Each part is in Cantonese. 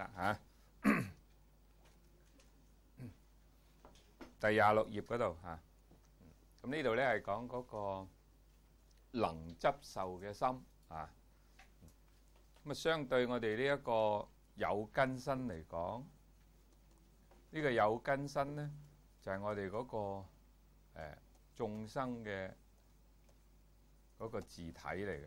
啦嚇。第26頁嗰度嚇，咁呢度咧係講嗰個能執受嘅心啊。咁啊，相對我哋呢一個有根身嚟講，呢個有根身咧就係我哋嗰個眾生嘅嗰個自體嚟嘅。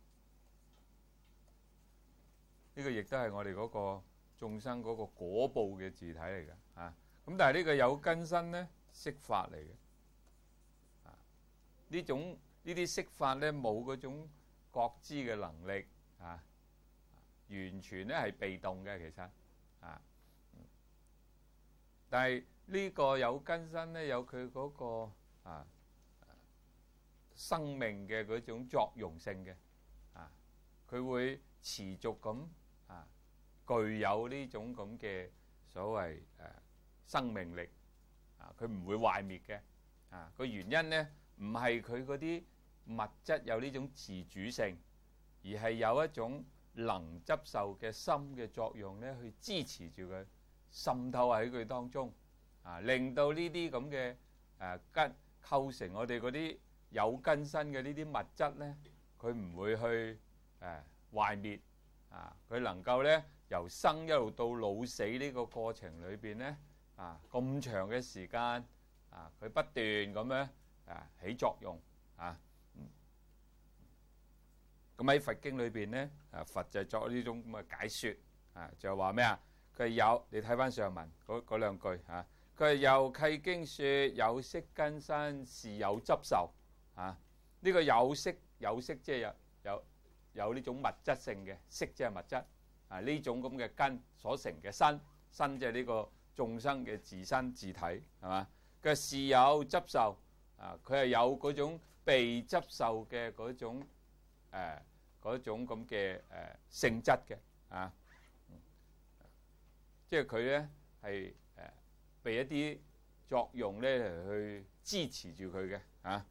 呢個亦都係我哋嗰個眾生嗰個果報嘅自體嚟嘅啊。咁但係呢個有根身咧，色法嚟嘅啊。呢啲色法咧冇嗰種覺知嘅能力啊，完全咧係被動嘅其實啊。但係呢個有根身咧有佢嗰個生命嘅嗰種作用性嘅啊，佢會持續咁具有呢種咁嘅所謂生命力啊，佢唔會壞滅嘅啊。個原因咧唔係佢嗰啲物質有呢種自主性，而係有一種能執受嘅心嘅作用咧，去支持住佢，滲透喺佢當中啊，令到呢啲咁嘅根構成我哋嗰啲有根身嘅呢啲物質咧，佢唔會去壞滅啊，佢能夠咧由生一路到老死呢個過程裏邊咧咁長嘅時間佢不斷咁樣起作用啊。咁喺佛經裏邊咧佛就作呢種咁嘅解説就係話咩啊？佢有你睇翻上文嗰兩句嚇，佢係又契經説有色根身是有執受啊。呢個有色即係有呢種物質性嘅色，即係物質啊。呢種咁嘅根所成嘅身即係呢個眾生嘅自身自體係嘛？佢是有執受啊，佢係有嗰種被執受嘅嗰種咁嘅性質嘅啊。即係佢咧係被一啲作用咧嚟去支持住佢嘅啊。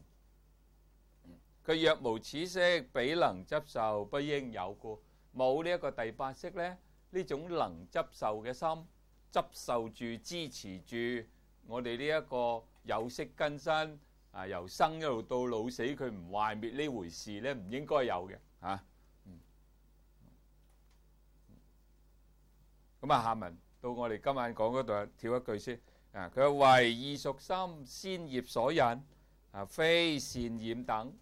佢若無此色，彼能執受，不應有故。冇呢一個第八識咧，呢種能執受嘅心，執受住支持住我哋呢一個有色根身由生一路到老死，佢唔壞滅呢回事咧，唔應該有嘅嚇。咁下文到我哋今晚講嗰度，跳一句先佢話唯異熟心，先業所引非善染等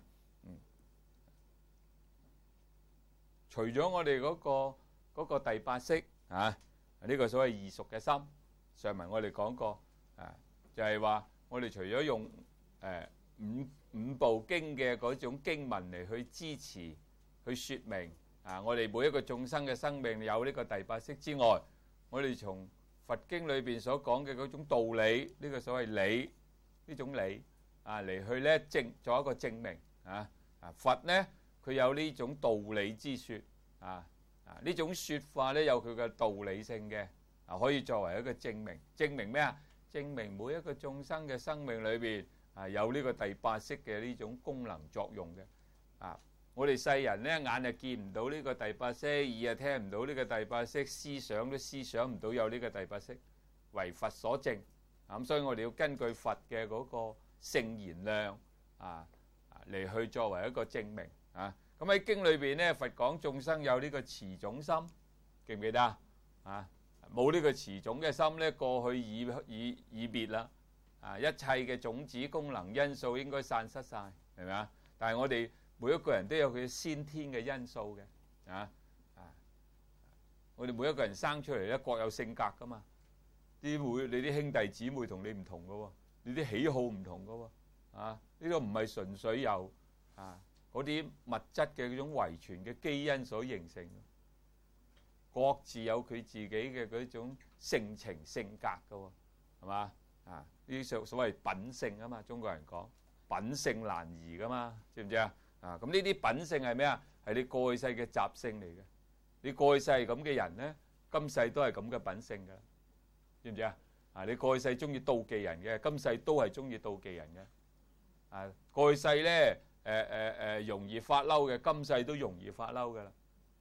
除咗我哋嗰個第八識呢個所謂異熟嘅心，上文我哋講過就係話我哋除咗用五部經嘅嗰種經文嚟去支持去説明我哋每一個眾生嘅生命有呢個第八識之外，我哋從佛經裏邊所講嘅嗰種道理，呢個所謂理，呢種理嚟去咧做一個證明佛咧佢有呢種道理之説呢種説法咧有佢嘅道理性嘅可以作為一個證明。證明咩啊？證明每一個眾生嘅生命裏邊有呢個第八識嘅呢種功能作用嘅我哋世人咧眼就見唔到呢個第八識，耳就聽唔到呢個第八識，思想都思想唔到有呢個第八識，為佛所證咁，所以我哋要根據佛嘅嗰個聖言量嚟去作為一個證明咁喺經裏邊咧，佛講眾生有呢個持種心，記唔記得冇呢個持種嘅心咧，過去已滅啦一切嘅種子功能因素應該散失晒，係咪啊？但係我哋每一個人都有佢先天嘅因素嘅我哋每一個人生出嚟咧各有性格噶嘛，你啲兄弟姊妹同你唔同噶喎，你啲喜好唔同噶喎呢個唔係純粹由嗰啲物質嘅嗰種遺傳嘅基因所形成，各自有佢自己嘅嗰種性情性格噶喎，係嘛呢啲所謂品性啊嘛，中國人講品性難移噶嘛，知唔知咁呢啲品性係咩啊？係你過去世嘅習性嚟嘅。你過去世係咁嘅人咧，今世都係咁嘅品性㗎，知唔知你過去世中意妒忌人嘅，今世都係中意妒忌人嘅過去世咧容易發嬲嘅，今世都容易發嬲㗎啦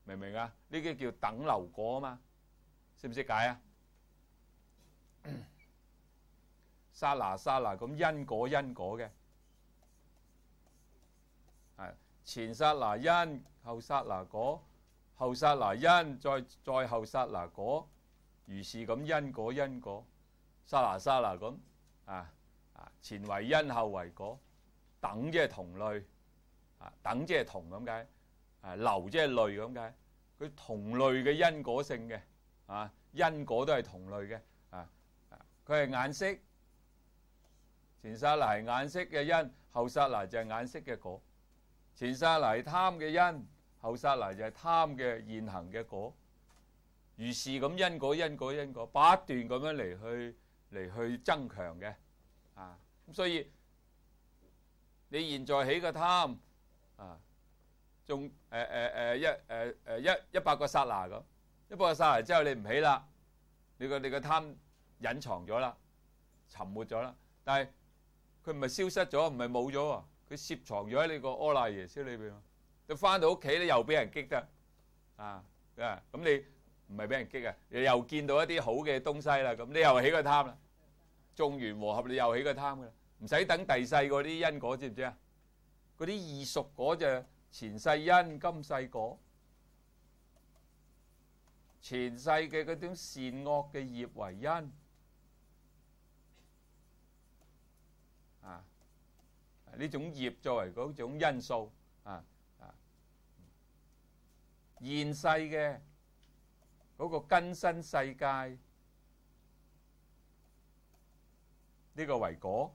明唔明啊？呢啲叫等流果啊嘛，識唔識解啊？剎那剎那咁因果因果嘅，係前剎那因，後剎那果，後剎那因，再後剎那果，如是咁因果因果，剎那剎那咁前為因後為果，等即係同類，等即係同咁解，流即係類咁解，佢同類嘅因果性嘅，因果都係同類嘅，佢係眼識。前剎那係眼識嘅因，後剎那就係眼識嘅果。前剎那係貪嘅因，後剎那就係貪嘅現行嘅果。如是咁因果因果因果，不斷咁樣嚟去增強嘅。咁所以你現在起個貪，仲100個剎那咁，100個剎那之後你唔起啦，你個貪隱藏咗啦，沉沒咗啦，但係佢唔係消失咗，唔係冇咗喎，佢攝藏咗喺你個阿賴耶識裏邊。你翻到屋企咧，又俾人激得，咁你唔係俾人激啊，你又見到一啲好嘅東西啦，咁你又起個貪啦，眾緣和合你又起個貪噶啦，唔使等第世嗰啲因果，知唔知啊？嗰啲異熟果就前世因，今世果，前世嘅嗰種善惡嘅業為因。呢種業作為嗰種因素，現世嘅嗰個根身世界，呢個為果。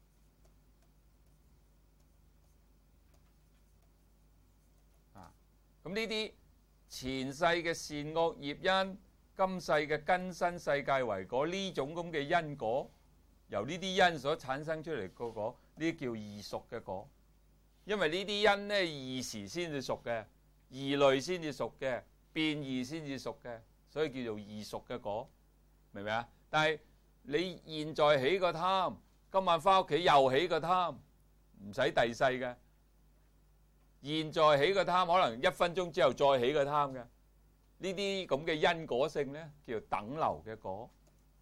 咁呢啲前世嘅善惡業因，今世嘅根身世界為果，呢種咁嘅因果，由呢啲因所產生出嚟個果，呢啲叫異熟嘅果。因為呢啲因呢，異時先至熟嘅，異類先至熟嘅，變異先至熟嘅，所以叫做異熟嘅果，明唔明啊？但係你現在起個貪，今晚翻屋企又起個貪，唔使第世嘅。現在起個貪，可能1分鐘之後再起個貪嘅，呢啲咁嘅因果性呢，叫做等流嘅果。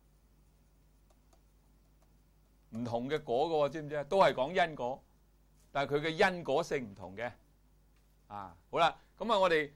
唔同嘅果嘅喎，知唔知啊？都係講因果，但係佢嘅因果性唔同嘅。好啦，咁我哋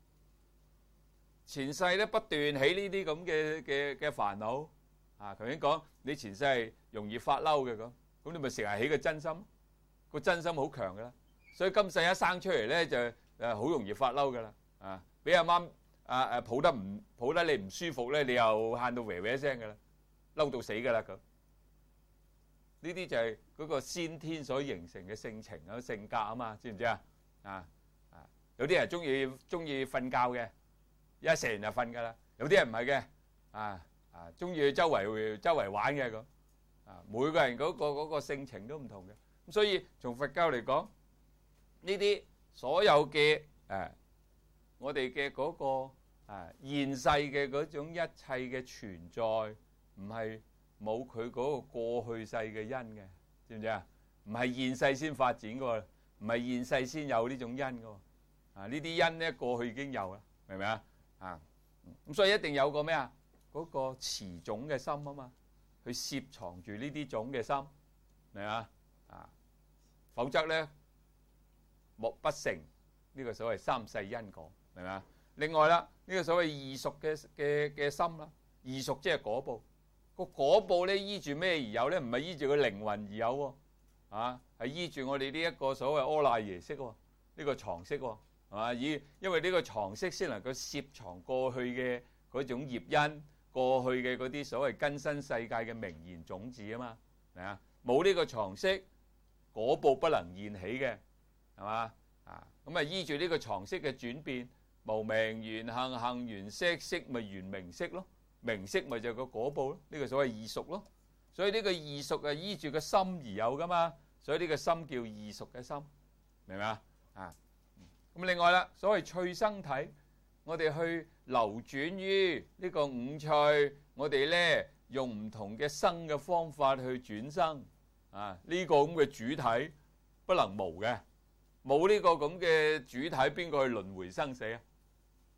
前世咧不斷起呢啲咁嘅煩惱。頭先講你前世係容易發嬲嘅咁你咪成日起個真心，個真心好強㗎啦。所以今世一生出嚟咧就好容易發嬲㗎啦。俾阿媽抱得你唔舒服咧，你又喊到喂喂聲㗎啦，嬲到死㗎啦咁。呢啲就係嗰個先天所形成嘅性情啊、性格啊嘛，知唔知啊？有啲人中意瞓覺嘅，一食完就瞓㗎啦。有啲人唔係嘅，中意去周圍玩嘅咁。每個人嗰個性情都唔同嘅。咁所以從佛教嚟講，呢啲所有嘅我哋嘅嗰個現世嘅嗰種一切嘅存在，唔係冇佢嗰個過去世嘅因嘅，知唔知啊？唔係現世先發展嘅，唔係現世先有呢種因嘅。呢啲因咧過去已經有啦，明唔明啊？咁所以一定有個咩啊？嗰個持種嘅心啊嘛，去攝藏住呢啲種嘅心，明啊？否則咧莫不成呢個所謂三世因果，明唔明啊？另外啦，呢個所謂異熟嘅心啦，異熟即係果報。個果報咧依住咩而有咧？唔係依住個靈魂而有喎，係依住我哋呢一個所謂阿賴耶識喎，呢個藏識喎，係嘛？因為呢個藏識先能夠攝藏過去嘅嗰種業因，過去嘅嗰啲所謂根身世界嘅名言種子啊嘛，明啊？冇呢個藏識，果報不能現起嘅，係嘛？咁依住呢個藏識嘅轉變，無明緣行，行緣識，識咪緣名色咯。名色咪就係個果報咯，呢個所謂異熟咯。所以呢個異熟係依住個心而有噶嘛，所以呢個心叫異熟嘅心，明唔明啊？咁另外啦，所謂趣生體，我哋去流轉於呢個五趣，我哋咧用唔同嘅生嘅方法去轉生，呢個咁嘅主體不能無嘅，冇呢個咁嘅主體，邊個去輪迴生死啊？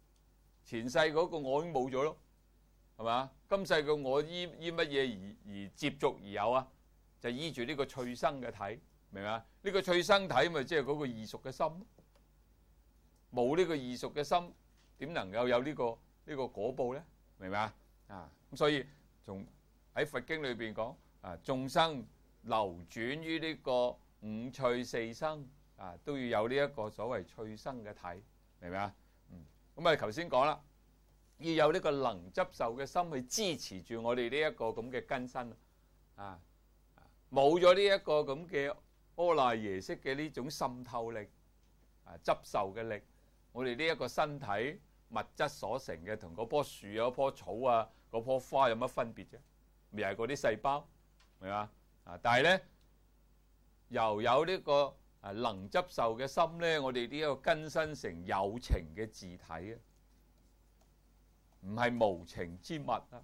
前世嗰個我已經冇咗咯，係嘛？今世嘅我依乜嘢而接續而有啊？就依住呢個趣生嘅體，明嘛？呢個趣生體咪即係嗰個異熟嘅心，冇呢個異熟嘅心，點能夠有呢個果報咧？明嘛？啊，咁所以從喺佛經裏邊講啊，眾生流轉於呢個五趣四生啊，都要有呢一個所謂趣生嘅體，明唔明啊？咁啊，頭先講啦，要有呢個能執受嘅心去支持住我哋呢一個咁嘅根身啊，冇咗呢一個咁嘅阿賴耶識嘅呢種滲透力啊，執受嘅力，我哋呢一個身體物質所成嘅，同嗰棵樹啊、嗰棵草啊、嗰棵花有乜分別啫？咪係嗰啲細胞，明嘛？啊，但係咧，又有呢個能執受嘅心咧，我哋呢一個根身成有情嘅自體啊，唔係無情之物啊！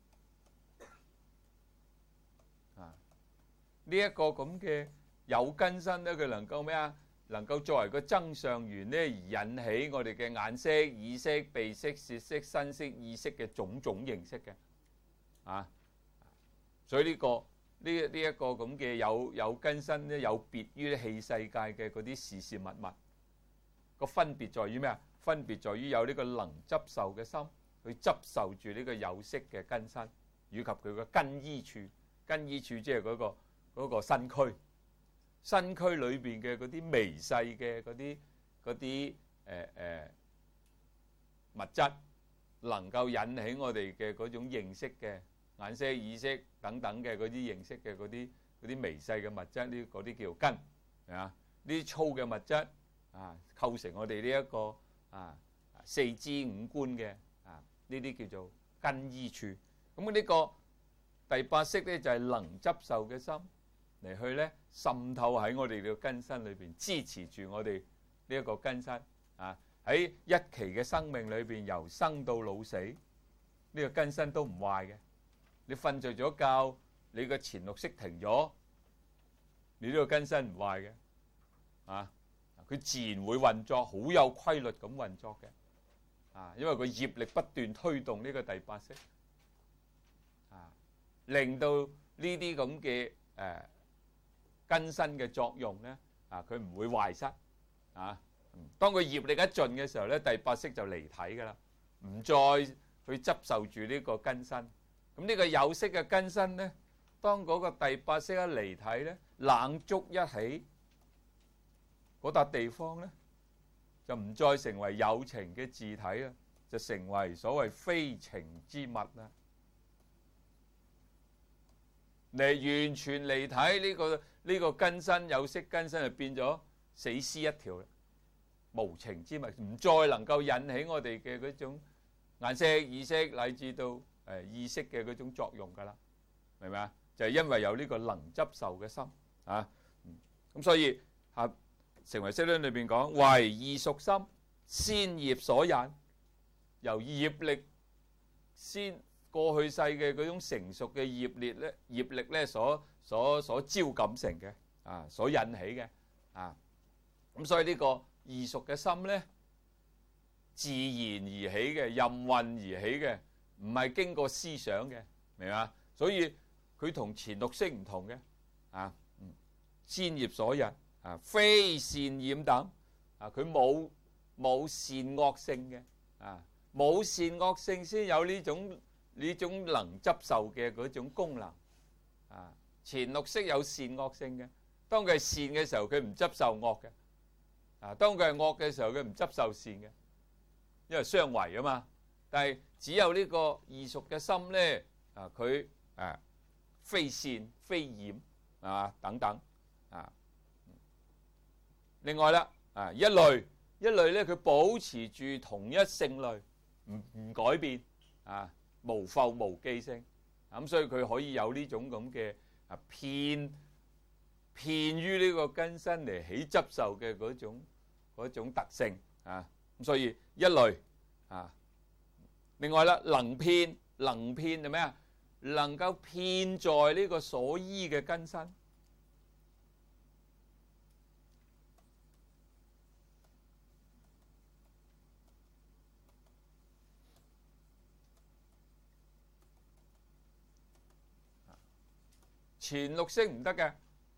呢一個咁嘅有根身咧，佢能夠咩啊？能夠作為個增上緣咧，而引起我哋嘅眼識、耳識、鼻識、舌識、身識、意識嘅種種認識嘅啊！所以呢一個咁嘅有根身咧，有別於器世界嘅嗰啲事事物物，個分別在於咩啊？分別在於有呢個能執受嘅心去執受住呢個有識嘅根身，以及佢個根依處。根依處即係嗰個身軀，身軀裏邊嘅嗰啲微細嘅嗰啲物質，能夠引起我哋嘅嗰種認識嘅眼識、耳識等等嘅嗰啲認識嘅嗰啲微細嘅物質，呢嗰啲叫根啊。呢啲粗嘅物質啊，構成我哋呢一個四肢五官嘅呢啲叫做根依處。咁呢個第八識咧就係能執受嘅心嚟去咧滲透喺我哋嘅根身裏邊，支持住我哋呢一個根身啊。喺一期嘅生命裏邊，由生到老死，呢個根身都唔壞嘅。你瞓着咗覺，你個前六識停咗，你呢個根身唔壞嘅啊。佢自然會運作，好有規律咁運作嘅啊。因為個業力不斷推動呢個第八識啊，令到呢啲咁嘅根身嘅作用咧佢唔會壞失啊。當佢業力一盡嘅時候咧，第八識就離體噶啦，唔再去執受住呢個根身。咁呢個有識嘅根身咧，當嗰個第八識一離體咧，冷觸一起，嗰笪地方咧就唔再成為有情嘅自體啦，就成為所謂非情之物啦。你完全離體呢個根身有識根身就變咗死屍一條啦，無情之物，唔再能夠引起我哋嘅嗰種眼識、耳識乃至到意識嘅嗰種作用噶啦，明唔明啊？就係因為有呢個能執受嘅心啊。咁所以成唯識論裏邊講，為異熟心，先業所引，由業力先過去世嘅嗰種成熟嘅業力咧所招感成嘅所引起嘅咁所以呢個異熟嘅心咧，自然而起嘅，任運而起嘅，唔係經過思想嘅，明嘛？所以佢同前六識唔同嘅先業所引非善染等佢冇善惡性嘅冇善惡性先有呢種能執受嘅嗰種功能前六識有善惡性嘅，當佢係善嘅時候，佢唔執受惡嘅當佢係惡嘅時候，佢唔執受善嘅，因為相違啊嘛。但係只有呢個異熟嘅心咧佢非善非染等等另外啦一類咧，佢保持住同一性類，唔改變無復無記性咁，所以佢可以有呢種咁嘅偏於呢個根身嚟起執受嘅嗰種特性咁，所以一類另外啦，能遍係咩啊？能夠遍在呢個所依嘅根身。 前六識唔得嘅，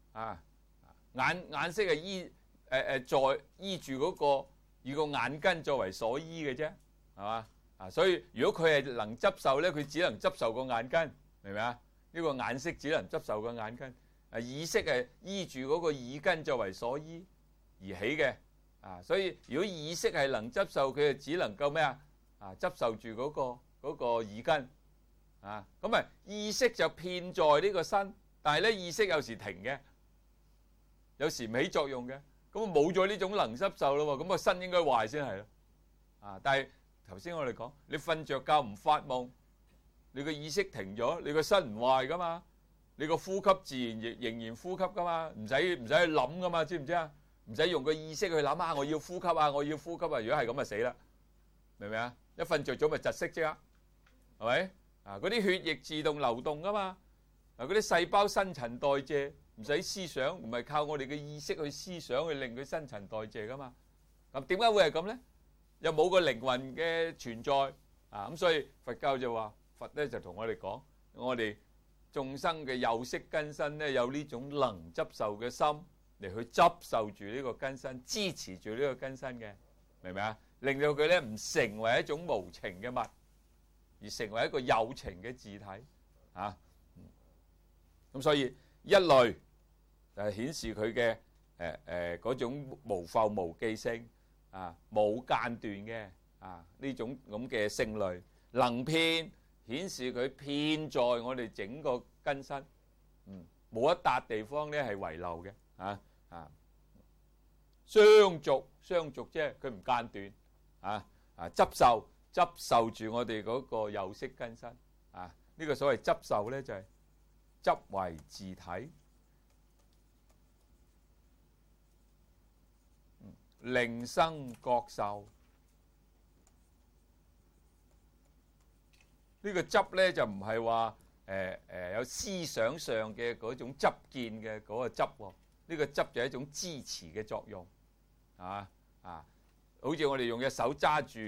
眼色係在依住嗰個以個眼根作為所依嘅啫，係嘛？所以如果佢係能執受咧，佢只能執受個眼根，明唔明啊？呢個眼色只能執受個眼根，耳識係依住嗰個耳根作為所依而起嘅，所以如果耳識係能執受，佢就只能夠咩啊？執受住嗰個耳根，咁意識就遍在呢個身，但係咧意識有時停嘅，有時唔起作用嘅，咁冇咗呢種能執受咯喎，咁個身應該壞先係咯，但係頭先我哋講，你瞓着覺唔發夢，你個意識停咗，你個身唔壞噶嘛，你個呼吸自然仍然呼吸噶嘛，唔使去諗噶嘛，知唔知啊？唔使用個意識去諗下我要呼吸啊，我要呼吸啊，如果係咁就死啦，明唔明啊？一瞓着咗咪窒息啫，係咪？嗰啲血液自動流動噶嘛，嗰啲細胞新陳代謝唔使思想，唔係靠我哋嘅意識去思想去令佢新陳代謝噶嘛。咁點解會係咁咧？又冇個靈魂嘅存在，咁所以佛教就話，佛咧就同我哋講，我哋眾生嘅有識根身咧有呢種能執受嘅心嚟去執受住呢個根身，支持住呢個根身嘅，明唔明啊？令到佢咧唔成為一種無情嘅物，而成為一個有情嘅自體，咁所以一類就係顯示佢嘅嗰種無復無記性，冇間斷嘅呢種咁嘅性類，能遍顯示佢遍在我哋整個根身，冇一笪地方咧係遺漏嘅，相續即係佢唔間斷，執受住我哋嗰個有識根身，呢個所謂執受咧就係執為自體，令生覺受。呢個執咧就唔係話有思想上嘅嗰種執見嘅嗰個執喎，呢個執就係一種支持嘅作用，好似我哋用隻手揸住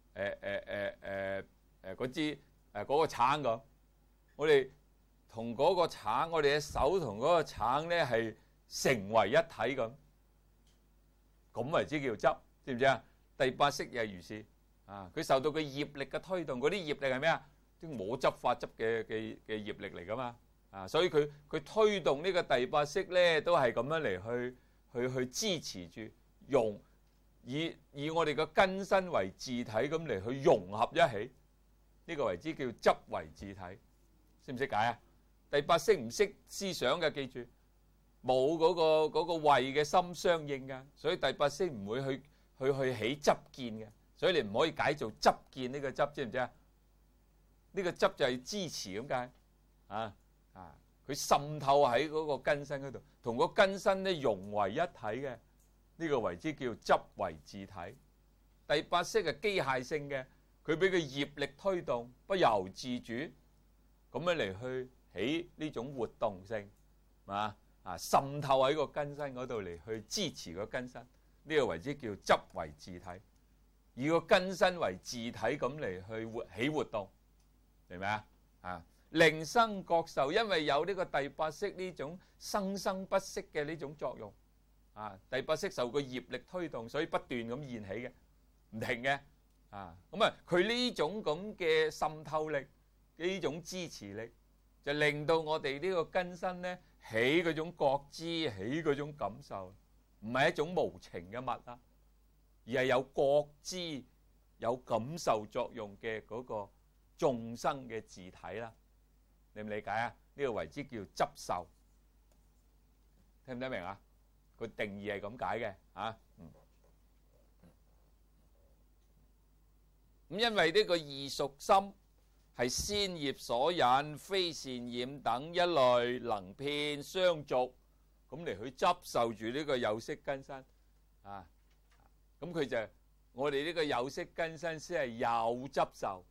嗰支嗰個橙咁，我哋同嗰個橙，我哋嘅手同嗰個橙咧係成為一體咁，咁為之叫執，知唔知啊？第八識又係如是，佢受到佢業力嘅推動，嗰啲業力係咩啊？啲我執法執嘅業力嚟噶嘛，所以佢推動呢個第八識咧，都係咁樣嚟去支持住用。以我哋個根身為自體咁嚟去融合一起，呢個為之叫執為自體，識唔識解啊？第八識唔識思想嘅，記住冇嗰個慧嘅心相應㗎，所以第八識唔會去起執見嘅，所以你唔可以解做執見呢個執，知唔知啊？呢個執就係支持咁解，佢滲透喺嗰個根身嗰度，同個根身咧融為一體嘅。呢個為之叫執為自體。第八識係機械性嘅，佢俾佢業力推動，不由自主咁樣嚟去起呢種活動性，滲透喺個根身嗰度嚟去支持個根身，呢個為之叫執為自體，以個根身為自體咁嚟去起活動，明唔明啊？令生覺受，因為有呢個第八識呢種生生不息嘅呢種作用。第八識受個業力推動，所以不斷咁現起嘅，唔停嘅。佢呢種咁嘅滲透力，呢種支持力，就令到我哋呢個根身咧起嗰種覺知，起嗰種感受，唔係一種無情嘅物啦，而係有覺知、有感受作用嘅嗰個眾生嘅自體啦。你唔理解啊？呢個為之叫執受，聽唔聽明啊？個定義係咁解嘅，咁因為呢個異熟心係先業所引，非善染等一類能遍相續，咁嚟去執受住呢個有識根身，咁佢就我哋呢個有識根身先係有執受。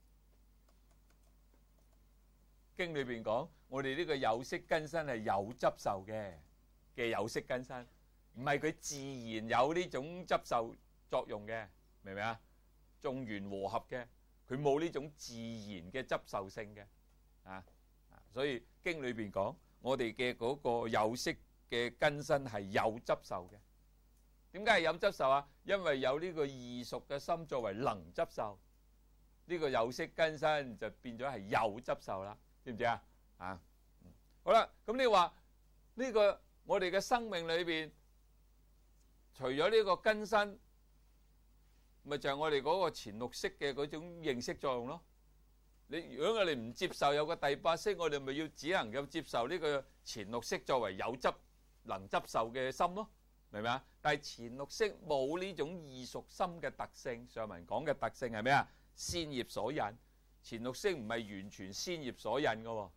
經裏邊講，我哋呢個有識根身係有執受嘅有識根身，唔係佢自然有呢種執受作用嘅，明唔明啊？眾緣和合嘅，佢冇呢種自然嘅執受性嘅，所以經裏邊講， 我哋嘅嗰個有色嘅根身係有執受嘅。點解係有執受啊？因為有呢個異熟嘅心作為能執受，呢個有色根身就變咗係有執受啦，知唔知啊？啊，好啦，咁你話呢個我哋嘅生命裏邊，除咗呢個根身，咪就係我哋嗰個前六識嘅嗰種認識作用咯。如果我哋唔接受有個第八識，我哋咪要只能夠接受呢個前六識作為有執能執受嘅心咯，明唔明啊？但係前六識冇呢種異熟心嘅特性。上文講嘅特性係咩啊？先業所引，前六識唔係完全先業所引嘅喎，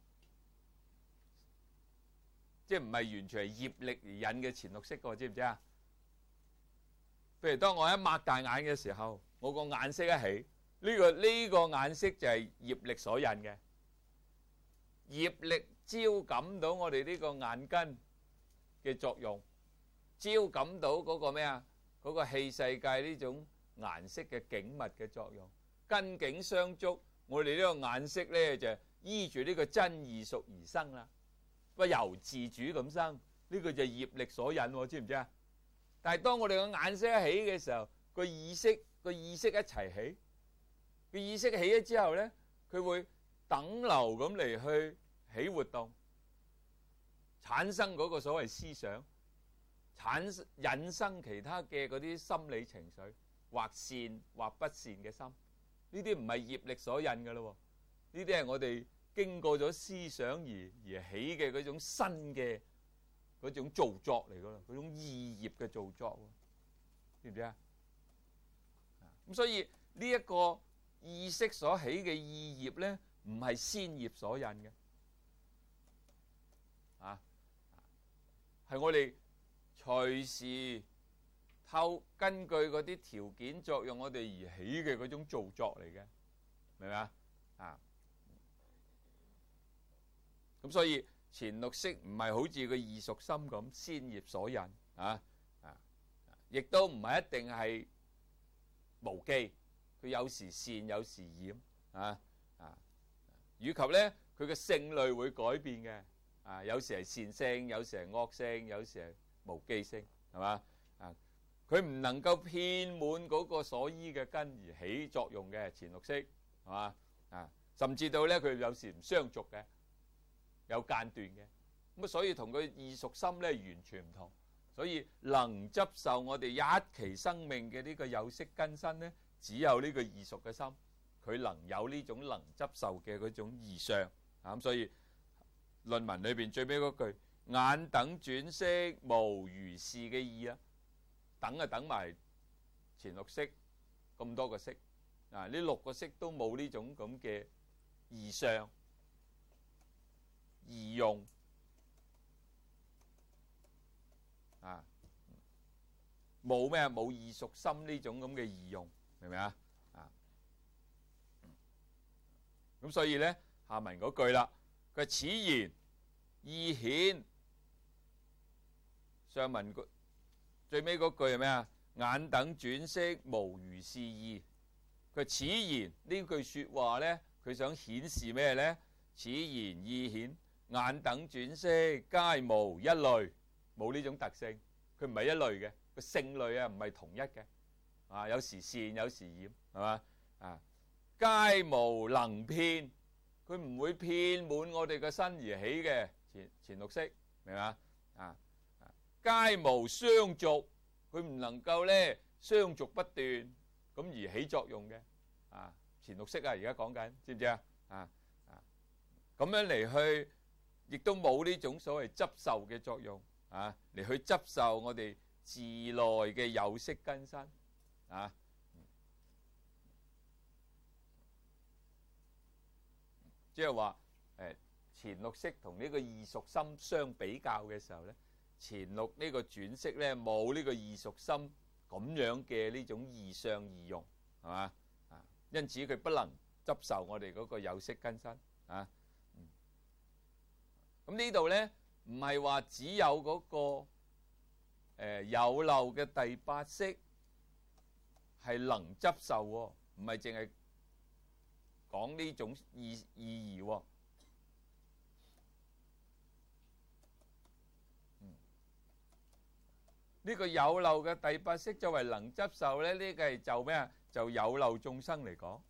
即係唔係完全係業力而引嘅前六識嘅，知唔知啊？譬如當我一擘大眼嘅時候，我個眼色一起，呢個眼色就係業力所引嘅，業力招感到我哋呢個眼根嘅作用，招感到嗰個咩啊？嗰個器世界呢種顏色嘅景物嘅作用，根境相觸，我哋呢個眼色咧就依住呢個真異熟而生啦，不由自主咁生，呢個就係業力所引，知唔知啊？但係當我哋個眼色一起嘅時候，個意識一齊起，個意識起咗之後咧，佢會等流咁嚟去起活動，產生嗰個所謂思想，引生其他嘅嗰啲心理情緒，或善或不善嘅心，呢啲唔係業力所引嘅咯，呢啲係我哋經過咗思想而起嘅嗰種新嘅嗰種造作嚟噶啦，嗰種意業嘅造作，知唔知啊？咁所以呢一個意識所起嘅意業咧，唔係先業所引嘅，係我哋隨時根據嗰啲條件作用，我哋而起嘅嗰種造作嚟嘅，明唔明啊？咁所以前六識唔係好似個異熟心咁先業所引亦都唔係一定係無記，佢有時善有時染以及咧佢嘅性類會改變嘅，有時係善性，有時係惡性，有時係無記性，係嘛？佢唔能夠遍滿嗰個所依嘅根而起作用嘅前六識，係嘛？甚至到咧佢有時唔相續嘅，有間斷嘅，咁所以同佢異熟心咧完全唔同。所以能執受我哋一期生命嘅呢個有色根身咧，只有呢個異熟嘅心，佢能有呢種能執受嘅嗰種異相。咁所以論文裏邊最尾嗰句眼等轉識無如是嘅意啊，等啊等埋前六識咁多個識，呢六個識都冇呢種咁嘅異相異用冇咩冇異熟心呢種咁嘅異用，明唔明啊？咁所以咧下文嗰句啦，佢此言意顯，上文最尾嗰句係咩啊？眼等轉識無如是意。佢此言呢句說話咧，佢想顯示咩咧？此言意顯，眼等轉識皆無一類，冇呢種特性，佢唔係一類嘅，個性類啊唔係同一嘅，有時善有時染，係嘛？皆無能遍，佢唔會遍滿我哋嘅身而起嘅前六識，明嘛？皆無相續，佢唔能夠咧相續不斷咁而起作用嘅，前六識而家講緊，知唔知啊？咁樣嚟去，亦都冇呢種所謂執受嘅作用，嚟去執受我哋自內嘅有色根身，即係話前六識同呢個異熟心相比較嘅時候咧，前六呢個轉識咧冇呢個異熟心咁樣嘅呢種異相異用，係嘛？因此佢不能執受我哋嗰個有色根身。咁呢度咧唔係話只有嗰個有漏嘅第八識係能執受，唔係淨係講呢種意義。 呢個有漏嘅第八識作為能執受咧，呢個係就咩啊？就有漏眾生嚟講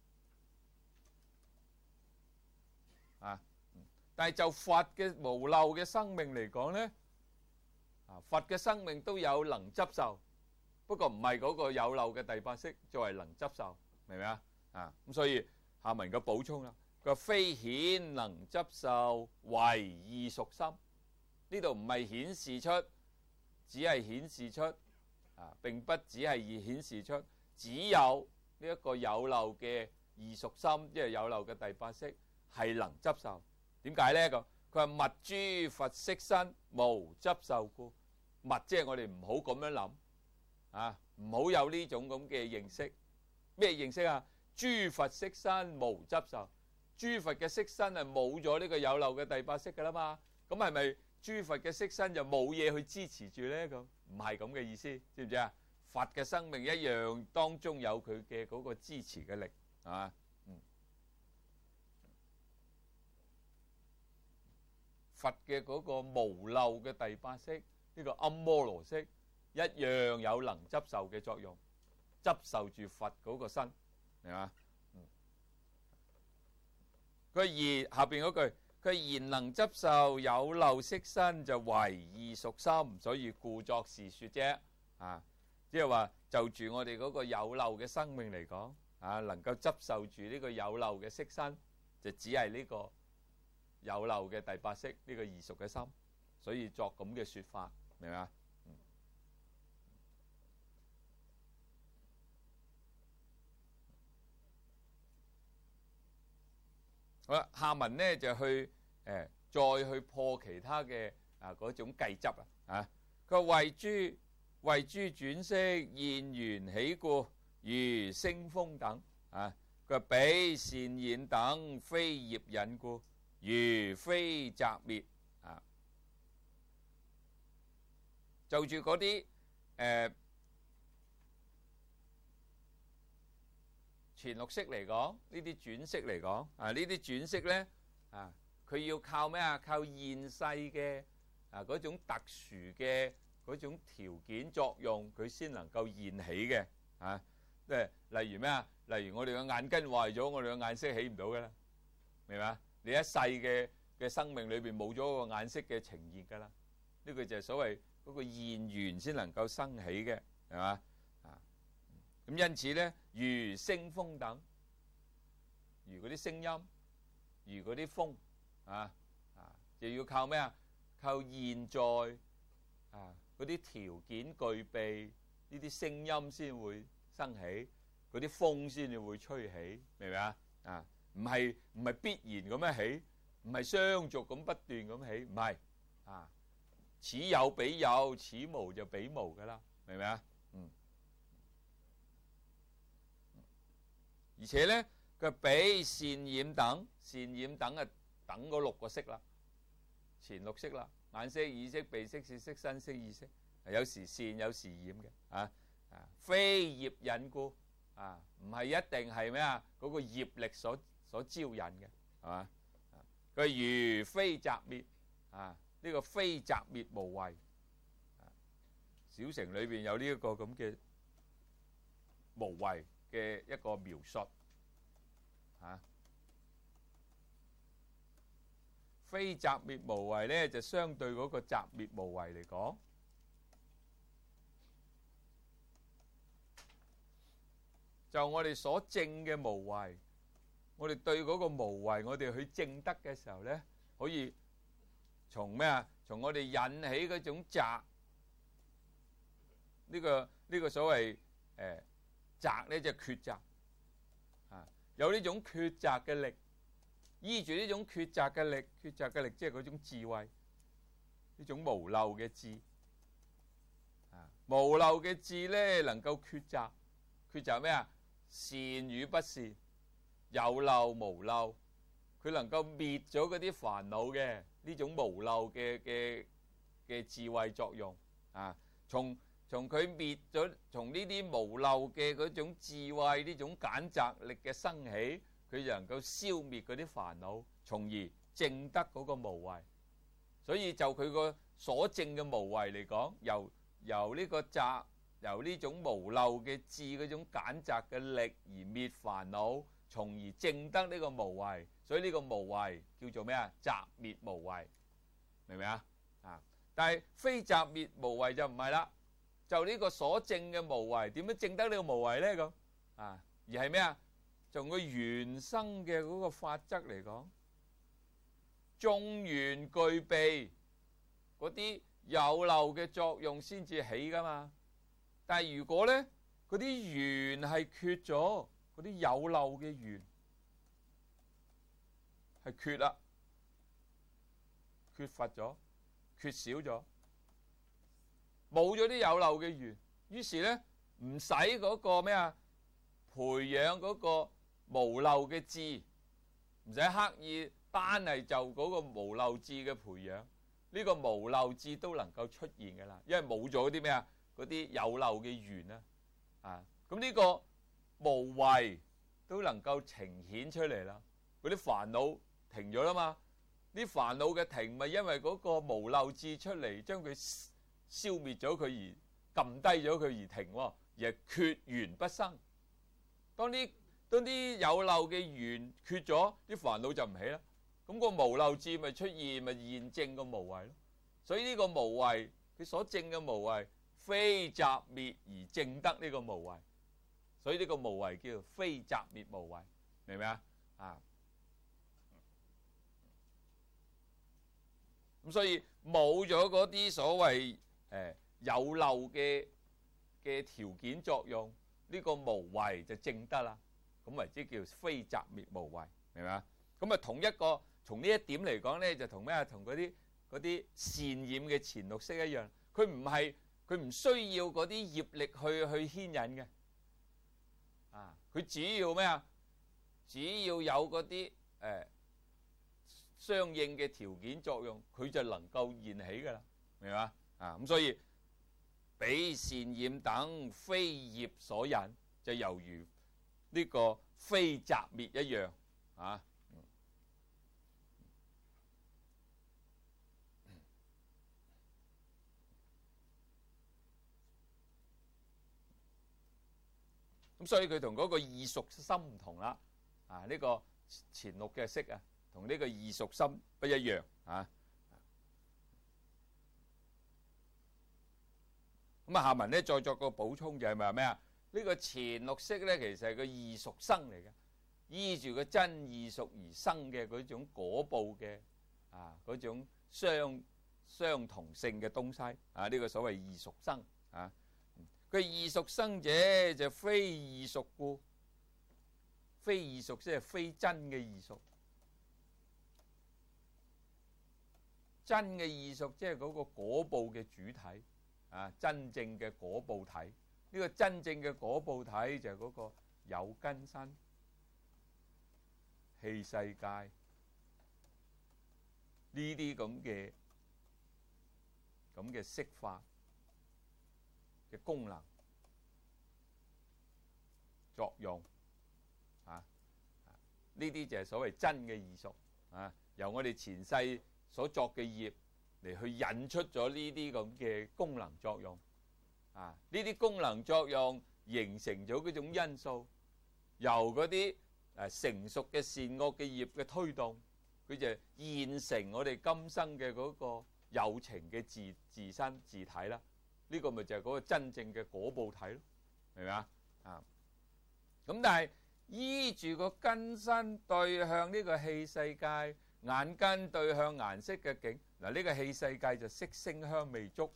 啊。但係就佛嘅無漏嘅生命嚟講咧，佛嘅生命都有能執受，不過唔係嗰個有漏嘅第八識作為能執受，明唔明啊？咁所以下文嘅補充啦，佢話非顯能執受唯異熟心，呢度唔係顯示出，只係顯示出並不只係顯示出只有呢一個有漏嘅異熟心，即係有漏嘅第八識係能執受。點解呢？佢話物諸佛色身無執受故，物即係我哋唔好咁樣諗唔好有呢種咁嘅認識。咩認識啊？諸佛色身無執受，諸佛嘅色身係冇咗呢個有漏嘅第八識噶啦嘛。咁係咪諸佛嘅色身就冇嘢去支持住呢？咁唔係咁嘅意思，知唔知啊？佛嘅生命一樣當中有佢嘅嗰個支持嘅力，係嘛？佛嘅嗰個無漏嘅第八識，呢個暗摩羅識一樣有能執受嘅作用，執受住佛嗰個身，明嘛？佢而下邊嗰句，佢然能執受有漏色身就唯異熟心，所以故作是說啫。即係話就住我哋嗰個有漏嘅生命嚟講，能夠執受住呢個有漏嘅色身，就只係呢個有漏嘅第八識，呢個異熟嘅心，所以作咁嘅說法，明嘛？好啦，下文呢就去再去破其他嘅嗰種計執佢話為諸轉識現緣起故，如星風等佢話彼善現等非業引故，如非擇滅就住嗰啲前六識嚟講，呢啲轉識嚟講呢啲轉識咧佢要靠咩啊？靠現世嘅嗰種特殊嘅嗰種條件作用，佢先能夠現起嘅即係例如咩啊？例如我哋嘅眼根壞咗，我哋嘅眼色起唔到嘅啦，明嘛？你一世嘅生命裏邊冇咗個眼色嘅呈現噶啦，呢個就係所謂嗰個現緣先能夠生起嘅，係嘛？咁因此咧，如聲風等，如嗰啲聲音，如嗰啲風就要靠咩啊？靠現在嗰啲條件具備，呢啲聲音先會生起，嗰啲風先至會吹起，明唔明啊？唔係必然咁樣起，唔係相續咁不斷咁起，唔係此有彼有，此無就彼無噶啦，明唔明啊？而且咧，佢比善染等，善染等等嗰六個識啦，前六識啦，眼識、耳識、鼻識、舌識、身識、意識，有時善有時染嘅非業引故唔係一定係咩啊？嗰個業力所招引嘅，係嘛？佢如非擇滅呢個非擇滅無為小乘裏邊有呢一個咁嘅無為嘅一個描述非擇滅無為咧，就相對嗰個擇滅無為嚟講，就我哋所證嘅無為，我哋對嗰個無為，我哋去證得嘅時候咧，可以從咩啊？從我哋引起嗰種擇，呢個所謂擇咧，就抉擇有呢種抉擇嘅力，依住呢種抉擇嘅力，抉擇嘅力即係嗰種智慧，呢種無漏嘅智無漏嘅智咧，能夠抉擇，抉擇咩啊？善與不善，有漏無漏，佢能夠滅咗嗰啲煩惱嘅呢種無漏嘅智慧作用從佢滅咗，從呢啲無漏嘅嗰種智慧，呢種揀擇力嘅生起，佢就能夠消滅嗰啲煩惱，從而證得嗰個無為。所以就佢個所證嘅無為嚟講，由由呢個習，由呢種無漏嘅智嗰種揀擇嘅力而滅煩惱，從而證得呢個無為。所以呢個無為叫做咩啊？習滅無為，明唔明啊？但係非習滅無為就唔係啦，就呢個所證嘅無為，點樣證得呢個無為咧？咁而係咩啊？從佢原生嘅嗰個法則嚟講，眾緣具備嗰啲有漏嘅作用先至起噶嘛。但係如果咧嗰啲緣係缺咗，嗰啲有漏嘅緣係缺啦，缺乏咗，缺少咗，冇咗啲有漏嘅緣，於是咧唔使嗰個咩啊？培養嗰個無漏嘅智，唔使刻意單係就嗰個無漏智嘅培養，呢個無漏智都能夠出現㗎啦，因為冇咗啲咩啊？嗰啲有漏嘅緣啊，咁呢個無為都能夠呈現出嚟啦。嗰啲煩惱停咗啦嘛，啲煩惱嘅停咪因為嗰個無漏智出嚟將佢消滅咗佢而撳低咗佢而停，而係缺緣不生。當啲有漏嘅緣缺咗，啲煩惱就唔起啦。咁個無漏智咪出現，咪現證個無為咯。所以呢個無為，佢所證嘅無為，非習滅而證得呢個無為。所以呢個無為叫做非習滅無為，明唔明啊？咁所以冇咗嗰啲所謂有漏嘅條件作用，呢個無為就證得啦。咁為之叫非習滅無為，明唔明啊？咁啊同一個從呢一點嚟講咧，就同咩啊？同嗰啲善染嘅前六識一樣，佢唔需要嗰啲業力去牽引嘅。佢只要咩啊？只要有嗰啲相應嘅條件作用，佢就能夠現起噶啦，明嘛？咁所以彼善染等非業所引，就猶如呢個非習滅一樣啊。咁所以佢同嗰個異熟心唔同啦。呢個前六嘅識啊，同呢個異熟心不一樣啊。咁下文咧再作個補充，就係咪咩啊？呢個前六識咧，其實係個異熟生嚟嘅，依住個真異熟而生嘅嗰種果報嘅嗰種相同性嘅東西啊。呢個所謂異熟生啊。佢異熟生者就非異熟故，非異熟即係非真嘅異熟。真嘅異熟即係嗰個果報嘅主體真正嘅果報體。呢個真正嘅果報體就係嗰個有根身、器世界呢啲咁嘅色法嘅功能作用呢啲就係所謂真嘅異熟由我哋前世所作嘅業嚟去引出咗呢啲咁嘅功能作用呢啲功能作用形成咗嗰種因素，由嗰啲成熟嘅善惡嘅業嘅推動，佢就現成我哋今生嘅嗰個有情嘅自身自體啦。呢個咪就係嗰個真正嘅果報體咯，明唔明啊？咁但係依住個根身對向呢個器世界，眼根對向顏色嘅境。嗱，呢個器世界就色聲香味觸，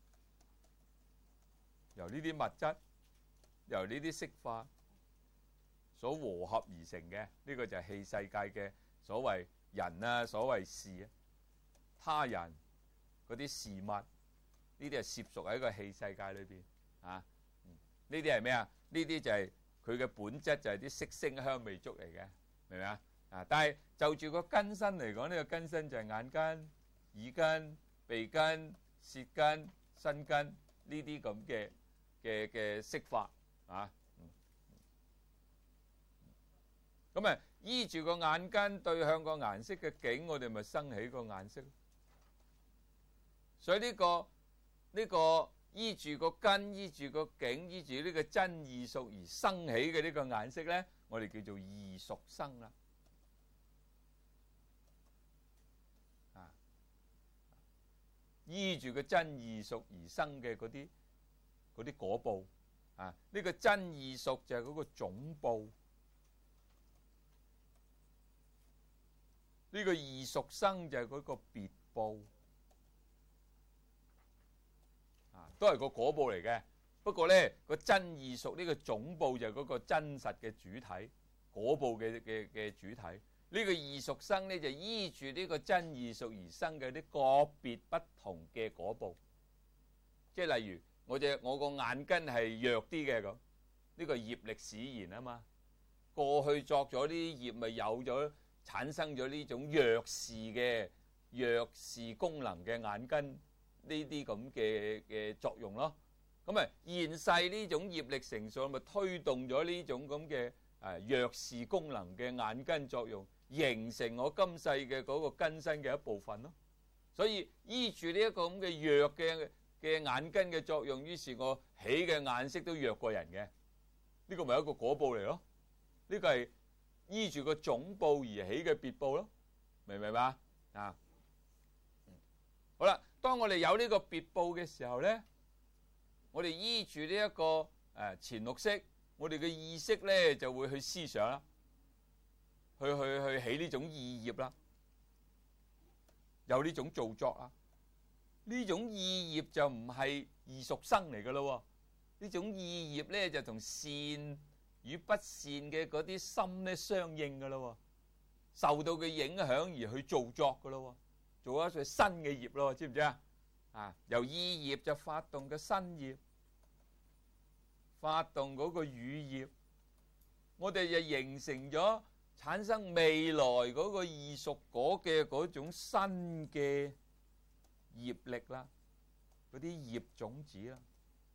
由呢啲物質，由呢啲色法所和合而成嘅，呢個就係器世界嘅所謂人啊，所謂事他人嗰啲事物。呢啲係攝屬喺一個器世界裏邊呢啲係咩啊？呢啲就係佢嘅本質，就係啲色聲香味觸嚟嘅，明唔明啊？但係就住個根身嚟講，呢個根身就係眼根、耳根、鼻根、舌根、身根呢啲咁嘅色法咁依住個眼根對向個顏色嘅境，我哋咪生起個顏色。所以呢個依住個根、依住個境、依住呢個真異熟而生起嘅呢個顏色咧，我哋叫做異熟生啦。啊，依住個真異熟而生嘅嗰啲果報啊，呢個真異熟就係嗰個總報。呢個異熟生就係嗰個別報，啊，都係個果報嚟嘅。不過咧，個真異熟呢個總報就係嗰個真實嘅主體，果報嘅主體。呢個異熟生咧就依住呢個真異熟而生嘅啲個別不同嘅果報。即係例如我個眼根係弱啲嘅咁，呢個業力使然啊嘛。過去作咗啲業咪有咗。產生咗呢種弱視功能嘅眼根呢啲咁嘅作用咯。咁啊現世呢種業力成熟，咪推動咗呢種咁嘅弱視功能嘅眼根作用，形成我今世嘅嗰個根身嘅一部分咯。所以依住呢一個咁嘅弱嘅眼根嘅作用，於是我起嘅眼色都弱過人嘅。呢個咪一個果報嚟咯。呢個係依住個總報而起嘅別報咯，明唔明白啊？好啦，當我哋有呢個別報嘅時候咧，我哋依住呢一個前六識，我哋嘅意識咧就會去思想啦，去起呢種意業啦，有呢種造作啦。呢種意業就唔係異熟生嚟噶咯，呢種意業咧就同善與不善嘅嗰啲心咧相應噶咯，受到嘅影響而去造作噶咯，做一個新嘅業咯，知唔知啊？啊，由意業就發動嘅新業，發動嗰個語業，我哋就形成咗產生未來嗰個異熟果嘅嗰種新嘅業力啦，嗰啲業種子啦，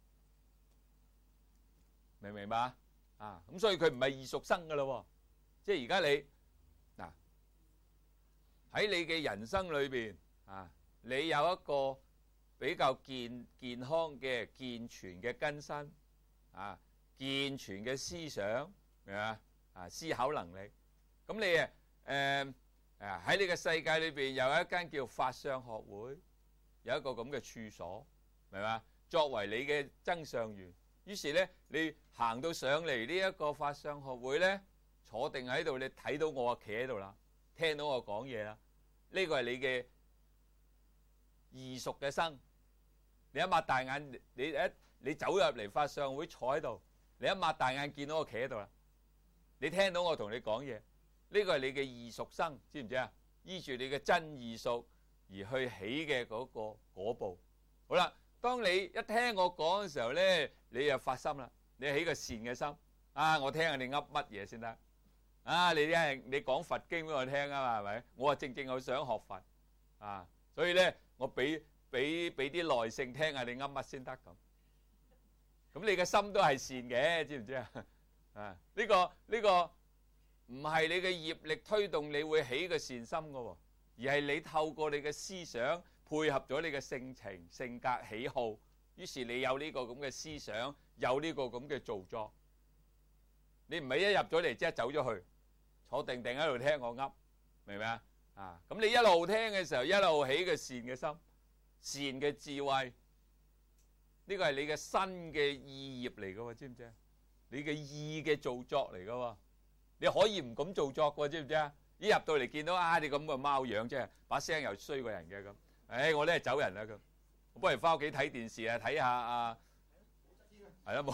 明唔明白？啊，咁所以佢唔係異熟生噶咯，即係而家你嗱喺你嘅人生裏邊啊，你有一個比較健康嘅健全嘅根身啊，健全嘅思想，明嘛？啊，思考能力，咁你喺你嘅世界裏邊有一間叫法相學會，有一個咁嘅處所，明嘛？作為你嘅增上緣。於是咧，你行到上嚟呢一個法相學會咧，坐定喺度，你睇到我企喺度啦，聽到我講嘢啦。呢個係你嘅異熟嘅生。你一擘大眼，你走入嚟法相會坐喺度，你一擘大眼見到我企喺度啦，你聽到我同你講嘢，呢個係你嘅異熟生，知唔知啊？依住你嘅真異熟而去起嘅嗰個果報。好啦。當你一聽我講嘅時候咧，你又發心啦，你起個善嘅心啊！我聽下你噏乜嘢先得啊！你講佛經俾我聽啊嘛，係咪？我正好想學佛啊，所以咧我俾啲耐性聽下你噏乜先得咁。咁你嘅心都係善嘅，知唔知啊？啊，呢個唔係你嘅業力推動你會起個善心噶喎，而係你透過你嘅思想。配合咗你嘅性情、性格、喜好，於是你有呢個咁嘅思想，有呢個咁嘅造作。你唔係一入咗嚟即刻走咗去，坐定定喺度聽我噏，明唔明啊？啊，咁你一路聽嘅時候，一路起個善嘅心、善嘅智慧，呢個係你嘅新嘅意業嚟嘅喎，知唔知啊？你嘅意嘅造作嚟嘅喎，你可以唔咁造作嘅，知唔知啊？一入到嚟見到啊，你咁嘅貓樣啫，把聲又衰過人嘅咁。我都係走人啦咁，我不如翻屋企睇電視啊，睇下啊，係啦冇，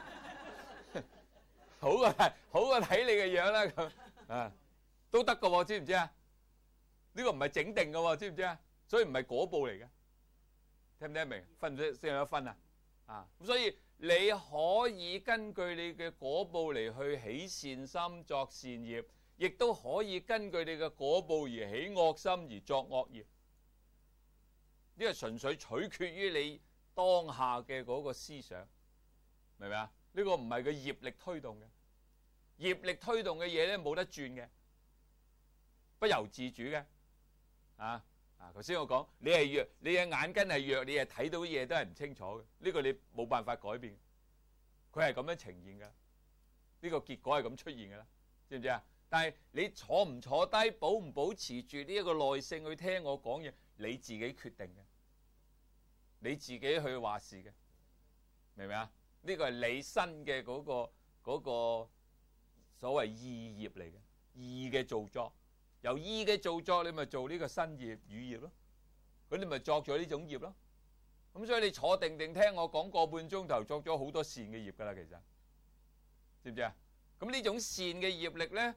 好過睇你嘅樣啦咁啊，都得㗎喎，知唔知啊？呢個唔係整定㗎喎，知唔知啊？所以唔係果報嚟嘅，聽唔聽得明？分唔識先有得分啊？啊，咁所以你可以根據你嘅果報嚟去起善心作善業，亦都可以根據你嘅果報而起惡心而作惡業。呢個純粹取決於你當下嘅嗰個思想，明唔明啊？呢個唔係個業力推動嘅，業力推動嘅嘢咧冇得轉嘅，不由自主嘅，啊！ 頭先我講你係弱，你嘅眼根係弱，你係睇到嘢都係唔清楚嘅。呢個你冇辦法改變，佢係咁樣呈現㗎。呢個結果係咁出現㗎啦，知唔知啊？但係你坐唔坐低，保唔保持住呢一個耐性去聽我講嘢，你自己決定嘅，你自己去話事嘅，明唔明啊？呢個係你新嘅嗰個所謂意業嚟嘅，意嘅造作，由意嘅造作你咪做呢個新業語業咯，咁你咪作咗呢種業咯。咁所以你坐定定聽我講個半鐘頭，作咗好多善嘅業㗎啦，其實知唔知啊？咁呢種善嘅業力咧，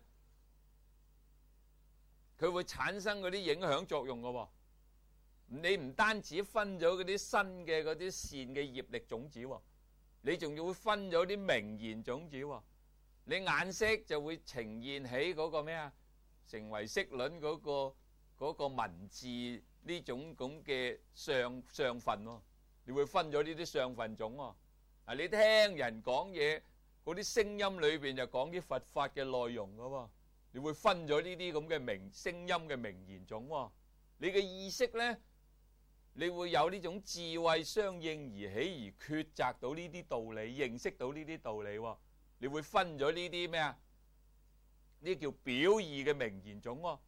佢會產生嗰啲影響作用㗎喎。你唔單止分咗嗰啲新嘅嗰啲善嘅業力種子喎，你仲要分咗啲名言種子喎。你眼色就會呈現起嗰個咩啊？成為色輪嗰個文字呢種咁嘅相分喎，你會分咗呢啲相分種喎。嗱，你聽人講嘢嗰啲聲音裏邊就講啲佛法嘅內容噶喎，你會分咗呢啲咁嘅聲音嘅名言種喎。你嘅意識咧，你會有呢種智慧相應而起而抉擇到呢啲道理，認識到呢啲道理喎。你會分咗呢啲咩啊？呢叫表意嘅名言種喎。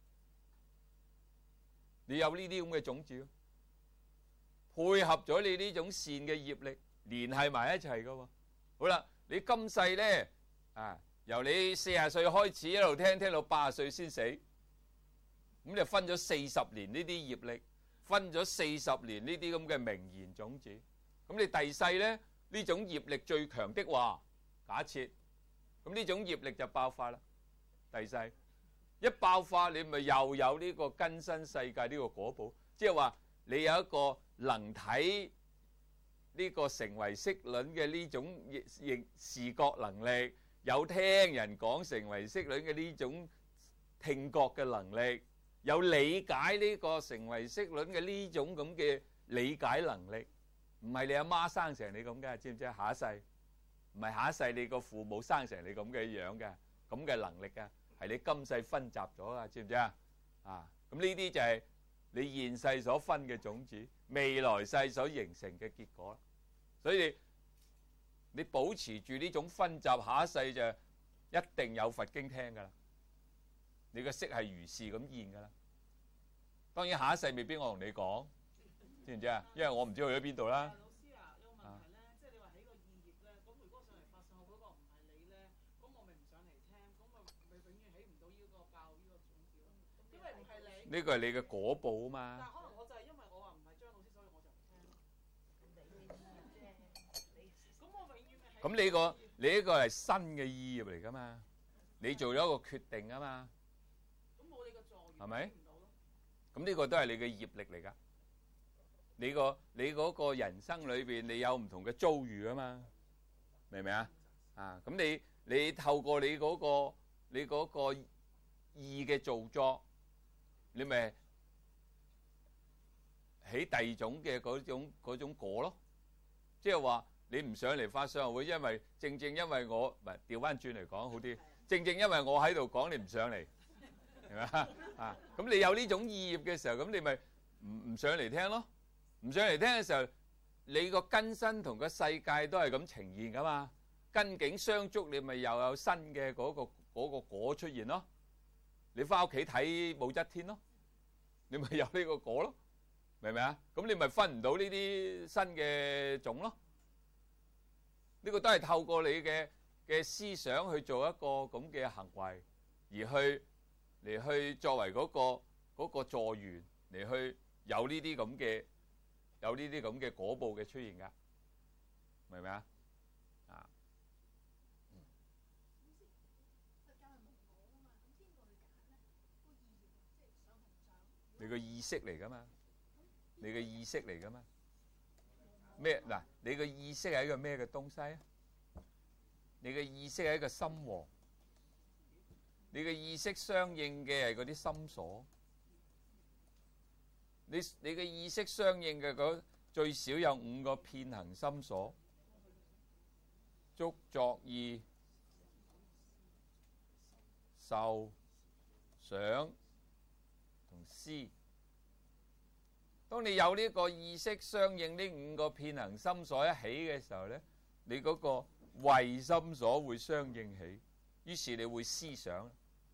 你有呢啲咁嘅種子，配合咗你呢種善嘅業力，聯繫埋一齊噶喎。好啦，你今世咧由你40歲開始一路聽到80歲先死，咁就分咗40年呢啲業力，分咗40年呢啲咁嘅名言種子。咁你第世咧，呢種業力最強的話，假設咁呢種業力就爆發啦。第世一爆發，你咪又有呢個根身世界呢個果報，即係話你有一個能睇呢個成為色輪嘅呢種視覺能力，有聽人講成為色輪嘅呢種聽覺嘅能力，有理解呢個成為色輪嘅呢種咁嘅理解能力，唔係你阿媽生成你咁嘅，知唔知啊？下一世唔係下一世你個父母生成你咁嘅樣嘅，咁嘅能力嘅，係你今世分集咗啊，知唔知啊？咁呢啲就係你現世所分嘅種子，未來世所形成嘅結果。所以你保持住呢種分集，下一世就一定有佛經聽噶啦。你個色係如是咁現噶啦。當然下一世未必我同你講，知唔知啊？因為我唔知去咗邊度啦。 老師啊，有個問題咧，即係你話起個意業咧，咁如果上嚟發生嗰個唔係你咧，咁我咪唔上嚟聽，咁咪永遠起唔到呢個爆呢個種子咯。因為唔係你。呢個係你嘅果報啊嘛。但係可能我就係因為我話唔係張老師，所以我就唔聽。咁我永遠咪係。咁你呢個係新嘅意業嚟㗎嘛？你做咗一個決定啊嘛。咁冇你個助緣。係咪？咁呢個都係你嘅業力嚟㗎。你嗰個人生裏邊，你有唔同嘅遭遇啊嘛，明唔明啊？咁你透過你嗰個意嘅造作，你咪起第二種嘅嗰種果咯。即係話你唔上嚟發上學會，因為正因為我唔係調翻轉嚟講好啲，正因為我喺度講，你唔上嚟，係咪啊？咁你有呢種意業嘅時候，咁你咪唔上嚟聽咯。唔上嚟聽嘅時候，你個根身同個世界都係咁呈現噶嘛，根境相觸，你咪又有新嘅嗰個果出現咯。你翻屋企睇武則天咯，你咪有呢個果咯，明唔明啊？咁你咪分唔到呢啲新嘅種咯。呢個都係透過你嘅思想去做一個咁嘅行為，嚟去作為嗰個助緣，嚟去有呢啲咁嘅果報嘅出現㗎，明唔明啊？你個意識嚟㗎嘛？你個意識嚟㗎嘛？咩嗱？你個意識係一個咩嘅東西啊？你嘅意識係一個心王，你嘅意識相應嘅係嗰啲心所。你嘅意識相應嘅嗰最少有5個遍行心所，觸作意受想同思， 當你有呢個意識相應呢5個遍行心所一起嘅時候咧，你嗰個慧心所會相應起，於是你會思想。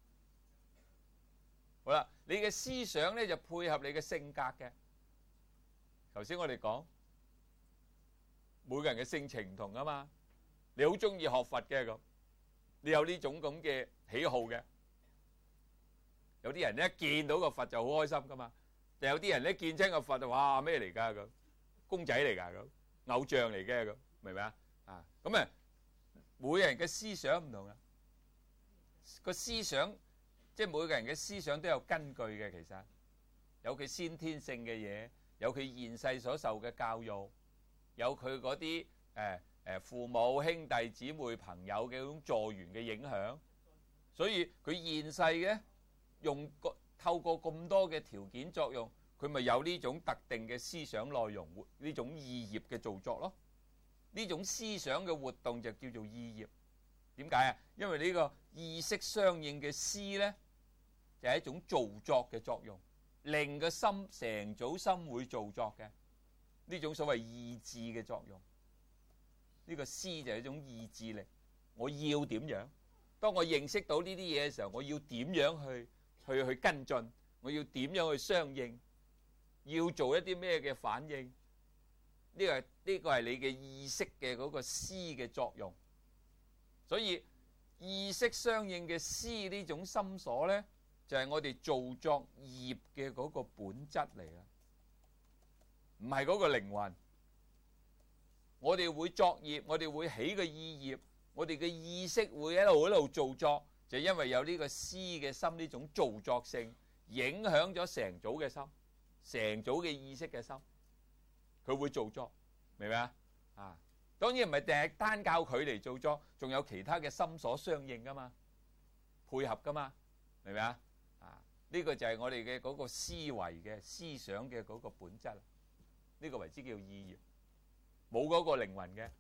好啦，你嘅思想咧就配合你嘅性格嘅。頭先我哋講每個人嘅性情唔同啊嘛，你好中意學佛嘅咁，你有呢種咁嘅喜好嘅。有啲人一見到個佛就好開心噶嘛，但有啲人一見親個佛就哇咩嚟㗎咁，公仔嚟㗎咁，偶像嚟嘅咁，明唔明啊？啊咁啊，每個人嘅思想唔同啊，個思想即係每個人嘅思想都有根據嘅，其實有佢先天性嘅嘢，有佢現世所受嘅教育，有佢嗰啲父母兄弟姊妹朋友嘅嗰種助緣嘅影響，所以佢現世嘅。透過咁多嘅條件作用，佢咪有呢種特定嘅思想內容，呢種意業嘅造作咯。呢種思想嘅活動就叫做意業。點解啊？因為呢個意識相應嘅思呢，就係一種造作嘅作用，令個心成組心會造作嘅呢種所謂意志嘅作用。呢個思就係一種意志力。我要點樣？當我認識到呢啲嘢嘅時候，我要點樣去跟進，我要點樣去相應，要做一啲咩嘅反應？呢個係你嘅意識嘅嗰個思嘅作用。所以意識相應嘅思呢種心所呢，就係我哋造作業嘅嗰個本質嚟啦，唔係嗰個靈魂。我哋會作業，我哋會起個意業，我哋嘅意識會一路造作。就因為有呢個思嘅心呢種造作性，影響咗成組嘅心，成組嘅意識嘅心，佢會造作，明唔明啊？啊，當然唔係淨係單靠佢嚟造作，仲有其他嘅心所相應噶嘛，配合噶嘛，明唔明啊？啊，呢個就係我哋嘅嗰個思維嘅思想嘅嗰個本質，呢個為之叫意業，冇嗰個靈魂嘅，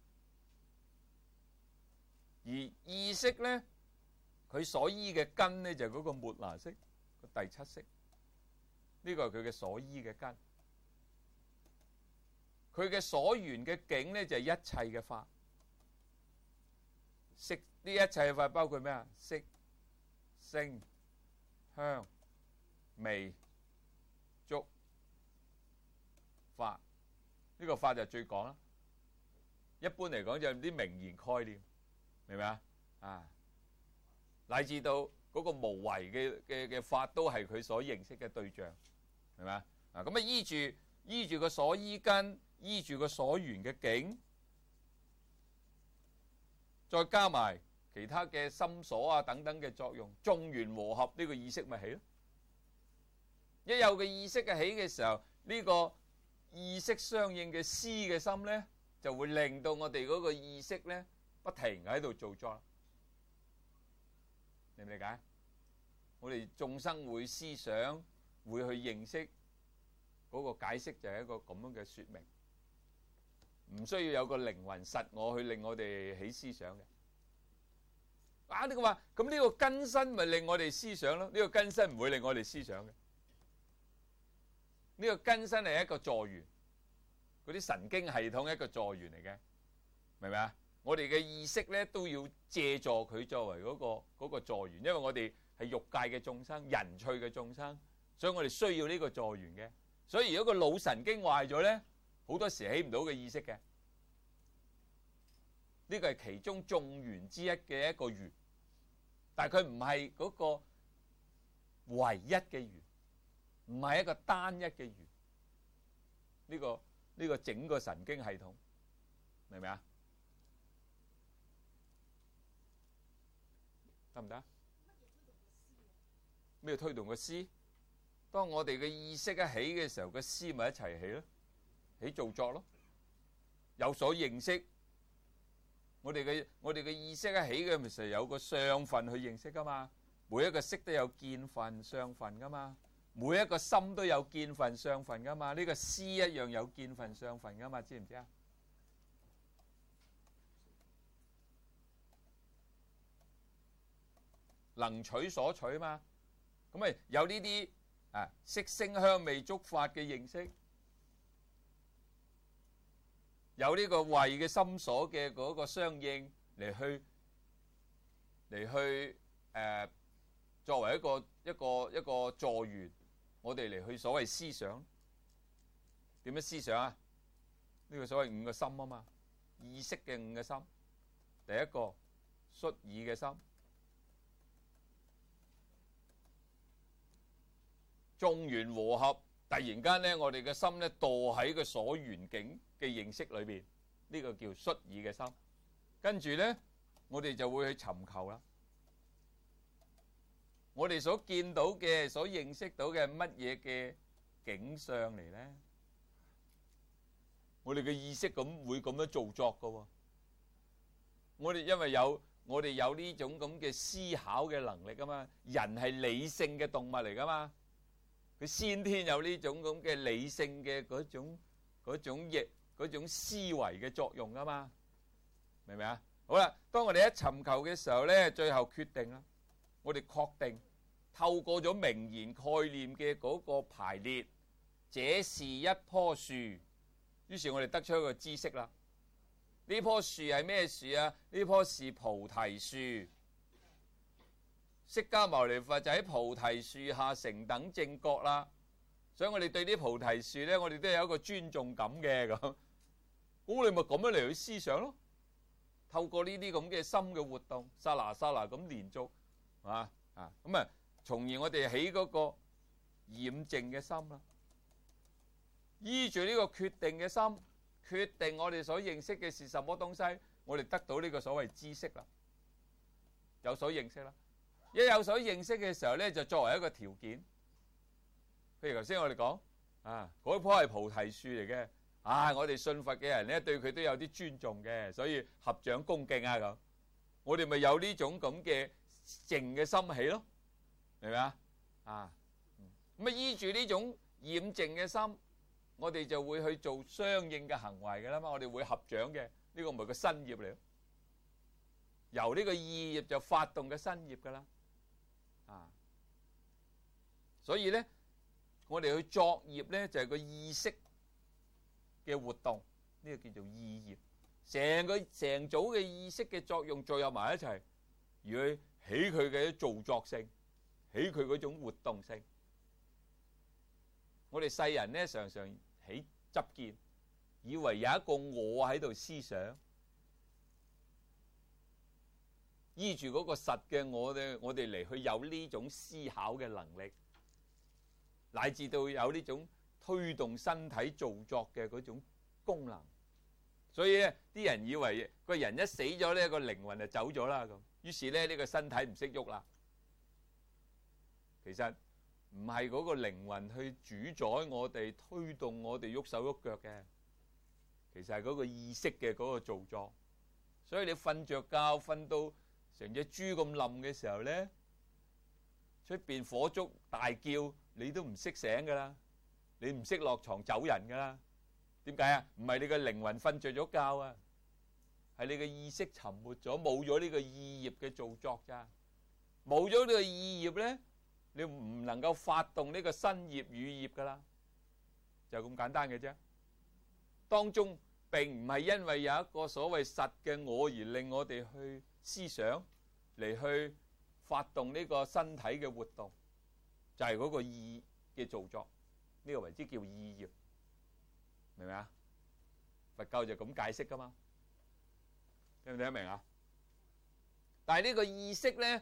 而意識咧。佢所依嘅根呢，就係嗰個末那識，個第七識，呢個係佢嘅所依嘅根。佢嘅所緣嘅境呢，就係一切嘅法。色呢一切嘅法包括咩啊？色、聲、香、味、觸、法。呢個法就最講啦。一般嚟講就係啲名言概念，明唔明啊？啊！乃至到嗰個無為嘅法都係佢所認識嘅對象，係咪啊？咁啊依住個所依根，依住個所緣嘅境，再加埋其他嘅心所啊等等嘅作用，眾緣和合，呢個意識咪起咯。一有個意識嘅起嘅時候，呢個意識相應嘅思嘅心咧，就會令到我哋嗰個意識咧不停喺度造作。理唔理解？我哋眾生會思想，會去認識嗰個解釋，就係一個咁樣嘅說明，唔需要有個靈魂實我去令我哋起思想嘅。啊，你話咁呢個根身咪令我哋思想咯？呢個根身唔會令我哋思想嘅。呢個根身係一個助緣，嗰啲神經系統一個助緣嚟嘅，明唔明啊？我哋嘅意識咧都要借助佢作為嗰個助緣，因為我哋係欲界嘅眾生、人趣嘅眾生，所以我哋需要呢個助緣嘅。所以如果個腦神經壞咗咧，好多時起唔到嘅意識嘅。呢個係其中眾緣之一嘅一個緣，但係佢唔係嗰個唯一嘅緣，唔係一個單一嘅緣。呢個整個神經系統，明唔明啊？得唔得？咩推動個思？當我哋嘅意識一起嘅時候，個思咪一齊起咯，起造作咯，有所認識。我哋嘅意識一起嘅，咪成日有個相分去認識噶嘛。每一個識都有見分、相分噶嘛。每一個心都有見分、相分噶嘛。呢個思一樣有見分、相分噶嘛，知唔知啊？能取所取嘛，咁咪有呢啲色聲香味觸法嘅認識， 有呢個慧嘅心所嘅嗰個相應嚟去作為一個助緣，我哋嚟去所謂思想。點樣思想啊？呢個所謂五個心啊嘛，意識嘅五個心。第一個率爾嘅心，眾緣和合，突然間咧，我哋嘅心咧墮喺個所緣境嘅認識裏邊，呢個叫率爾嘅心。跟住咧，我哋就會去尋求啦。我哋所見到嘅、所認識到嘅乜嘢嘅景象嚟咧？我哋嘅意識會咁樣造作㗎喎。我哋因為我哋有呢種咁嘅思考嘅能力啊嘛，人係理性嘅動物嚟噶嘛，佢先天有呢種咁嘅理性嘅嗰種思維嘅作用啊嘛，明唔明啊？好啦，當我哋一尋求嘅時候咧，最後決定啦，我哋確定透過咗名言概念嘅嗰個排列，這是一棵樹，於是我哋得出一個知識啦。呢棵樹係咩樹啊？呢棵是菩提樹。釋迦牟尼佛就喺菩提樹下成等正覺啦。所以我哋對啲菩提樹咧，我哋都有一個尊重感嘅咁。咁我哋咪咁樣嚟去思想咯。透過呢啲咁嘅心嘅活動，沙拿沙拿咁連續，係嘛啊？咁啊，從而我哋起嗰個染淨嘅心啦。依住呢個決定嘅心。決定我哋所認識嘅是什麼東西，我哋得到呢個所謂知識啦，有所認識啦。一有所認識嘅時候咧，就作為一個條件。譬如頭先我哋講啊，嗰棵係菩提樹嚟嘅，我哋信佛嘅人咧對佢都有啲尊重嘅，所以合掌恭敬啊咁。我哋咪有呢種咁嘅靜嘅心起咯，明唔明啊？咁啊依住呢種染淨嘅心。我哋就會去做相應嘅行為嘅啦嘛，我哋會合掌嘅，呢個唔係個身業嚟，由呢個意業就發動嘅身業噶啦，所以咧，我哋去作業咧就係個意識嘅活動，呢個叫做意業，成組嘅意識嘅作用聚合埋一齊，而去起佢嘅造作性，起佢嗰種活動性。我哋世人咧常常起執見，以為有一個我喺度思想，依住嗰個實嘅我哋嚟去有呢種思考嘅能力，乃至到有呢種推動身體造作嘅嗰種功能。所以咧，啲人以為個人一死咗咧，個靈魂就走咗啦咁，於是咧呢個身體唔識喐啦。其實唔係嗰個靈魂去主宰我哋，推動我哋喐手喐腳嘅，其實係嗰個意識嘅嗰個造作。所以你瞓着覺瞓到成隻豬咁冧嘅時候咧，出邊火燭大叫，你都唔識醒噶啦，你唔識落床走人噶啦。點解啊？唔係你個靈魂瞓着咗覺啊，係你嘅意識沉沒咗，冇咗呢個意業嘅造作咋。冇咗呢個意業咧，你唔能夠發動呢個身業語業噶啦，就咁簡單嘅啫。當中並唔係因為有一個所謂實嘅我而令我哋去思想嚟去發動呢個身體嘅活動，就係嗰個意嘅造作，呢個為之叫意業，明唔明啊？佛教就咁解釋噶嘛，聽唔聽得明啊？但係呢個意識咧，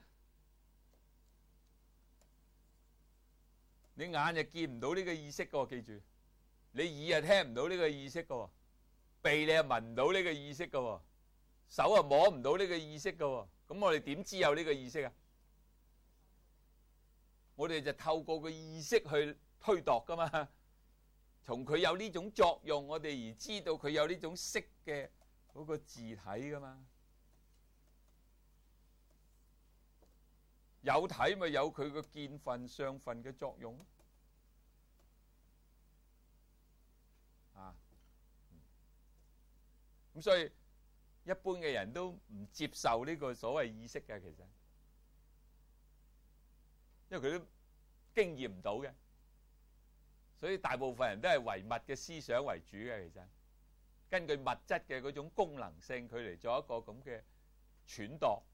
你眼就見唔到呢個意識噶，記住，你耳又聽唔到呢個意識噶，鼻你又聞唔到呢個意識噶，手又摸唔到呢個意識噶，咁我哋點知有呢個意識啊？我哋就透過個意識去推度噶嘛，從佢有呢種作用，我哋而知道佢有呢種識嘅嗰個字體噶嘛。有體咪有佢個見分相分嘅作用啊！咁所以一般嘅人都唔接受呢個所謂意識嘅，其實因為佢都經驗唔到嘅，所以大部分人都係唯物嘅思想為主嘅。其實根據物質嘅嗰種功能性，佢嚟做一個咁嘅揣度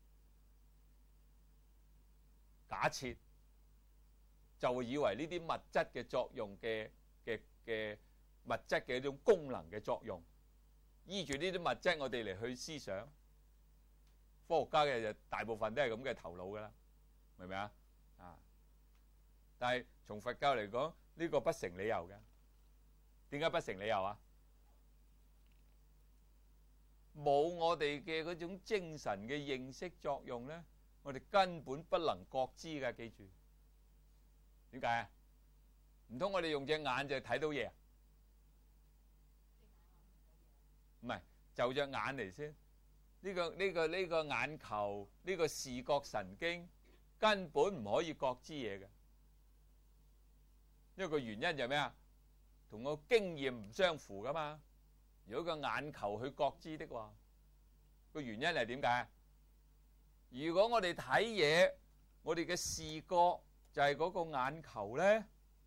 假設，就會以為呢啲物質嘅作用嘅物質嘅一種功能嘅作用，依住呢啲物質我哋嚟去思想。科學家嘅就大部分都係咁嘅頭腦噶啦，明唔明啊？但係從佛教嚟講，呢個不成理由嘅。點解不成理由啊？冇我哋嘅嗰種精神嘅認識作用咧，我哋根本不能覺知㗎。記住，點解啊？唔通我哋用隻眼就睇到嘢啊？唔係，就隻眼嚟先。呢個眼球，呢個視覺神經根本唔可以覺知嘢嘅，因為個原因就係咩啊？同個經驗唔相符噶嘛。如果個眼球去覺知的話，個原因係點解？如果我哋睇嘢，我哋嘅視覺就係嗰個眼球咧，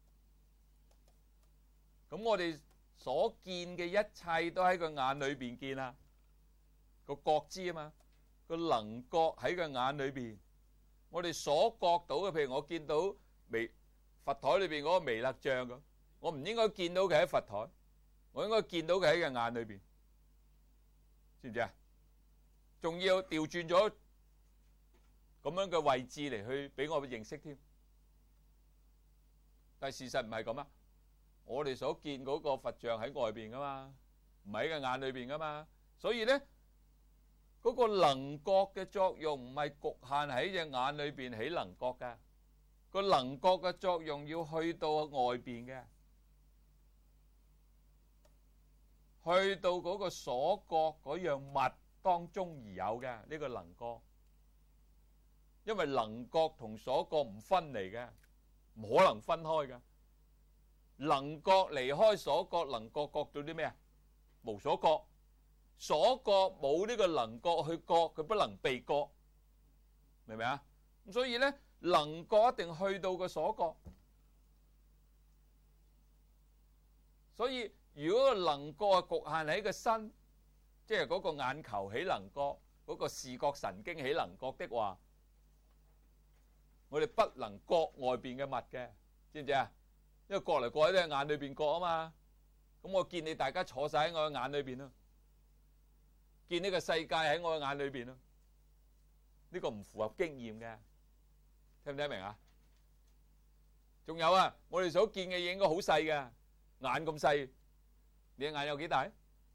咁我哋所見嘅一切都喺個眼裏邊見啦。個覺知啊嘛，個能覺喺個眼裏邊。我哋所覺到嘅，譬如我見到佛台裏邊嗰個彌勒像咁，我唔應該見到佢喺佛台，我應該見到佢喺個眼裏邊，知唔知啊？仲要調轉咗咁樣嘅位置嚟去俾我認識添。但係事實唔係咁啊！我哋所見嗰個佛像喺外邊噶嘛，唔係喺個眼裏邊噶嘛，所以咧。嗰個能覺嘅作用唔係局限喺隻眼裏邊起能覺嘅，個能覺嘅作用要去到外邊嘅，去到嗰個所覺嗰樣物當中而有嘅呢個能覺，因為能覺同所覺唔分離嘅，唔可能分開嘅。能覺離開所覺，能覺覺到啲咩啊？無所覺。所覺冇呢個能覺去覺，佢不能被覺，明唔明啊？咁所以咧，能覺一定去到個所覺。所以如果個能覺係局限喺個身，即係嗰個眼球起能覺，嗰個視覺神經起能覺的話，我哋不能覺外邊嘅物嘅，知唔知啊？因為覺嚟覺去都係眼裏邊覺啊嘛。咁我見你大家坐晒喺我嘅眼裏邊咯。見呢個世界喺我嘅眼裏邊咯，呢個唔符合經驗嘅，聽唔聽得明啊？仲有啊，我哋所見嘅嘢應該好細嘅，眼咁細，你嘅眼有幾大？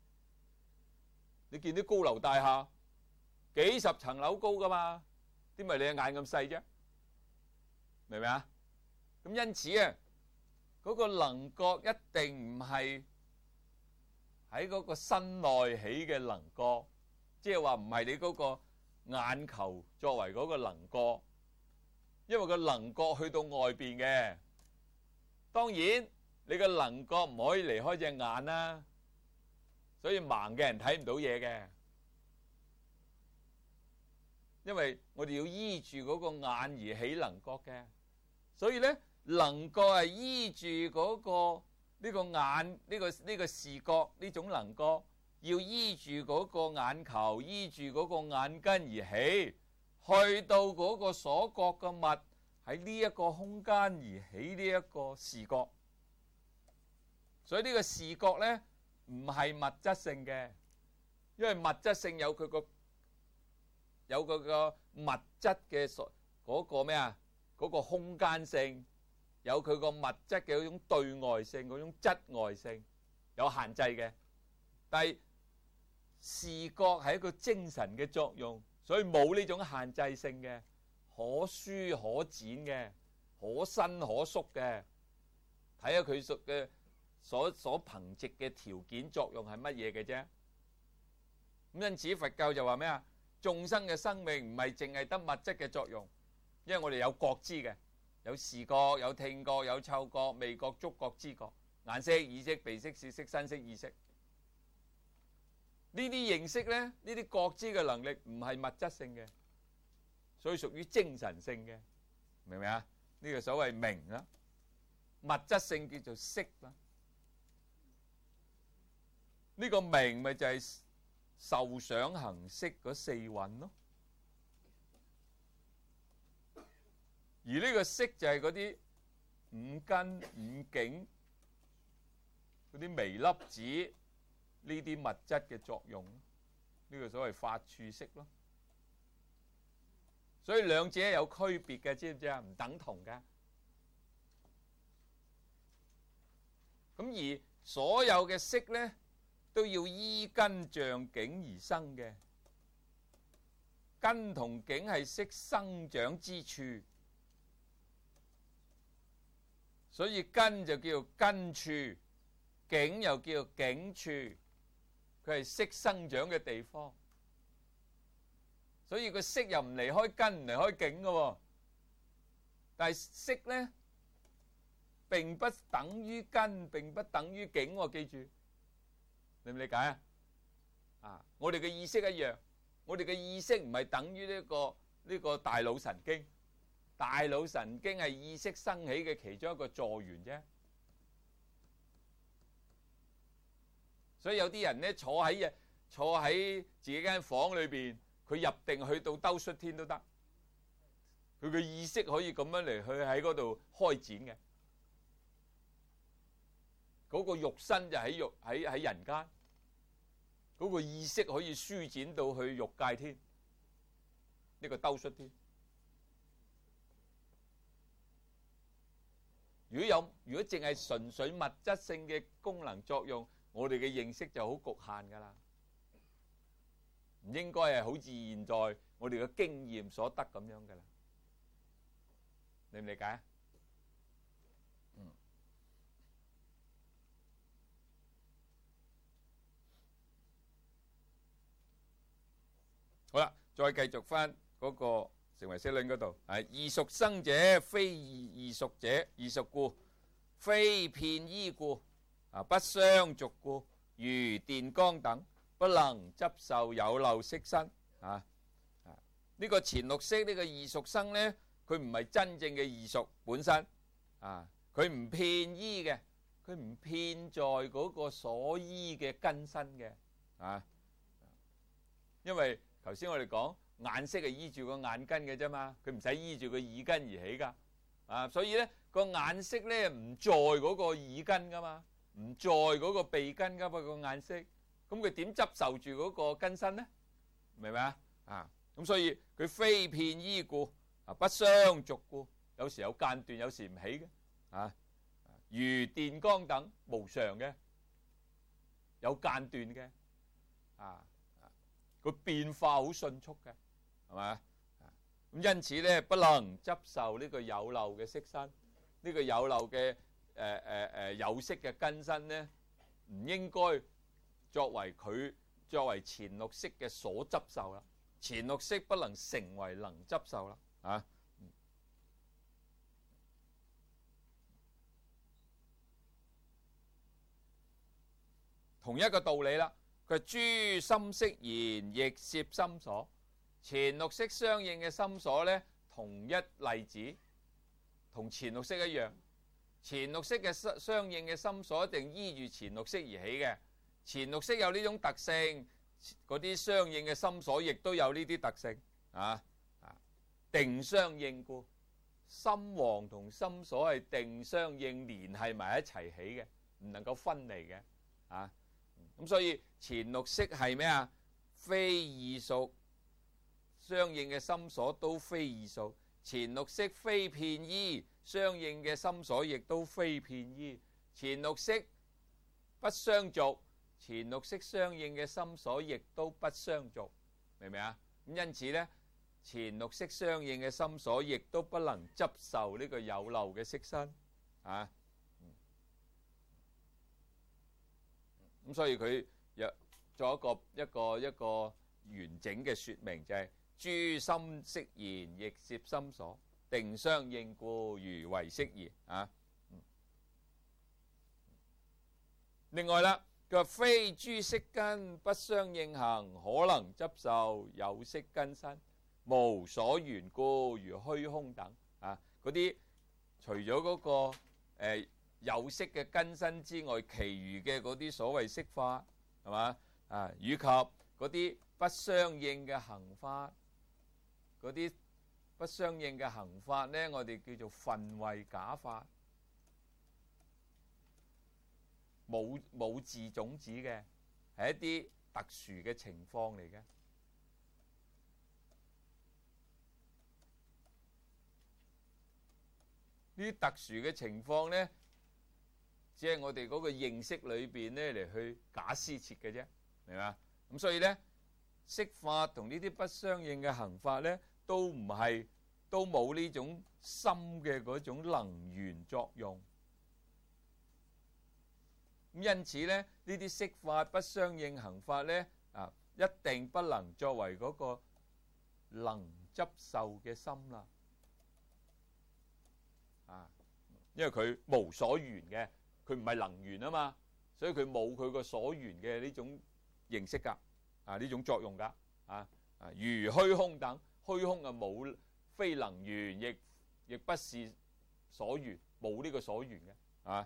你見啲高樓大廈幾十層樓高噶嘛，點解你嘅眼咁細啫？明唔明啊？咁因此啊，嗰個能覺一定唔係喺嗰個身內起嘅能覺，即係話唔係你嗰個眼球作為嗰個能覺，因為個能覺去到外邊嘅。當然你嘅能覺唔可以離開隻眼啦，所以盲嘅人睇唔到嘢嘅，因為我哋要依住嗰個眼而起能覺嘅，所以咧能覺係依住嗰個。呢個眼呢個視覺呢種能覺，要依住嗰個眼球，依住嗰個眼根而起，去到嗰個所覺嘅物喺呢一個空間而起呢一個視覺。所以呢個視覺咧唔係物質性嘅，因為物質性有佢個物質嘅嗰個咩啊？嗰個空間性。有佢個物質嘅嗰種對外性，嗰種質外性有限制嘅，但係視覺係一個精神嘅作用，所以冇呢種限制性嘅，可舒可展嘅，可伸可縮嘅，睇下佢屬嘅所憑藉嘅條件作用係乜嘢嘅啫。咁因此佛教就話咩啊？眾生嘅生命唔係淨係得物質嘅作用，因為我哋有覺知嘅。有視覺、有聽覺、有嗅覺、味覺、觸覺、知覺、眼識、耳識、鼻識、舌識、身識、意識。呢啲認識咧，呢啲覺知嘅能力唔係物質性嘅，所以屬於精神性嘅，明唔明啊？呢個所謂明啦，物質性叫做識啦。 呢個名咪就係受想行識嗰四蘊咯。而呢個識就係嗰啲五根五境嗰啲微粒子呢啲物質嘅作用，呢個所謂法處識咯。所以兩者有區別嘅，知唔知啊？唔等同嘅。咁而所有嘅識呢，都要依根象境而生嘅。根同境係識生長之處，所以根就叫做根處，境又叫做境處，佢係識生長嘅地方。所以個識又唔離開根，唔離開境嘅喎。但係識呢，並不等於根，並不等於境喎，記住，理唔理解啊？啊，我哋嘅意識一樣，我哋嘅意識唔係等於呢個大腦神經，大腦神經係意識生起嘅其中一個助緣啫。所以有啲人呢，坐喺自己間房裏邊，佢入定去到兜率天都得，佢嘅意識可以咁樣嚟去喺嗰度開展嘅。嗰個肉身就喺人間，嗰個意識可以舒展到去欲界天，呢個兜率天。如果淨係純粹物質性嘅功能作用，我哋嘅認識就好局限㗎啦。唔應該係好似現在我哋嘅經驗所得咁樣㗎啦。理唔理解啊？好啦，再繼續翻嗰個成唯識論嗰度，係異熟生者，非異熟者，異熟故，非片依故，不相續故，如電光等，不能執受有漏色身。呢個前六識呢個異熟生呢，佢唔係真正嘅異熟本身，佢唔片依嘅，佢唔片在嗰個所依嘅根身嘅，因為頭先我哋講眼識係依住個眼根嘅啫嘛，佢唔使依住個耳根而起噶，所以呢個眼識呢唔在嗰個耳根噶嘛，唔在嗰個鼻根噶嘛個眼識，咁佢點執受住嗰個根身呢？明唔明啊？咁所以佢非片依故，不相續故，有時有間斷，有時唔起嘅，如電光等無常嘅，有間斷嘅，個變化好迅速嘅，係咪？咁因此咧，不能執受呢個有漏嘅色身，呢個有漏嘅有色嘅根身咧，唔應該作為前六識嘅所執受啦。前六識不能成為能執受啦，同一個道理啦。佢諸心識言亦攝心所，前六識相應嘅心所呢，同一例子，同前六識一樣。前六識嘅相應嘅心所一定依住前六識而起嘅。前六識有呢種特性，嗰啲相應嘅心所亦都有呢啲特性。定相應故，心王同心所係定相應連繫埋一齊起嘅，唔能夠分離嘅。咁所以前六識係咩啊？非異熟，相應嘅心所都非異熟。前六識非片依，相應嘅心所亦都非片依。前六識不相續，前六識相應嘅心所亦都不相續，明唔明啊？咁因此呢，前六識相應嘅心所亦都不能執受呢個有漏嘅色身。咁所以佢做一個完整嘅說明，就係諸心識言亦攝心所，定相應故如唯識言。另外啦，佢話非諸識根不相應行，可能執受有色根身，無所緣故，如虛空等。嗰啲除咗嗰個有色嘅根身之外，其餘嘅嗰啲所謂色法， 係嘛？啊，以及嗰啲不相應嘅行法，嗰啲不相應嘅行法呢，我哋叫做分位假法，冇字種子嘅，係一啲特殊嘅情況嚟嘅。呢啲特殊嘅情況呢，只係我哋嗰個認識裏邊呢嚟去假施設嘅啫，明嘛？咁所以呢，色法同呢啲不相應嘅行法呢，都冇呢種心嘅嗰種能源作用。咁因此呢，呢啲色法不相應行法呢，一定不能作為嗰個能執受嘅心啦。因為佢無所緣嘅，佢唔係能緣啊嘛，所以佢冇佢個所緣嘅呢種形式㗎，呢種作用㗎，如虛空等，虛空啊冇非能緣，亦不是所緣，冇呢個所緣嘅，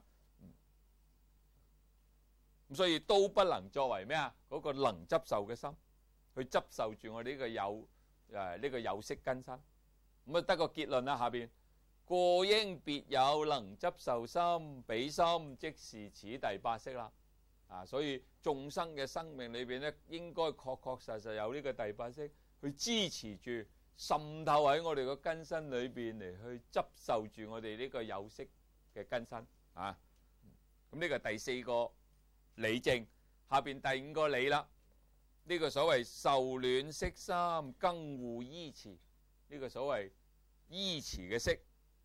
咁所以都不能作為咩啊？嗰個能執受嘅心，去執受住我哋呢個有色根身，咁啊得個結論啦，下邊。過應別有能執受心，彼心即是此第八識啦。所以眾生嘅生命裏邊咧，應該確實有呢個第八識去支持住，滲透喺我哋個根身裏邊嚟去執受住我哋呢個有色嘅根身。咁呢個第四個理證，下邊第五個理啦。呢個所謂受暖色心更互依持，呢個所謂依持嘅色。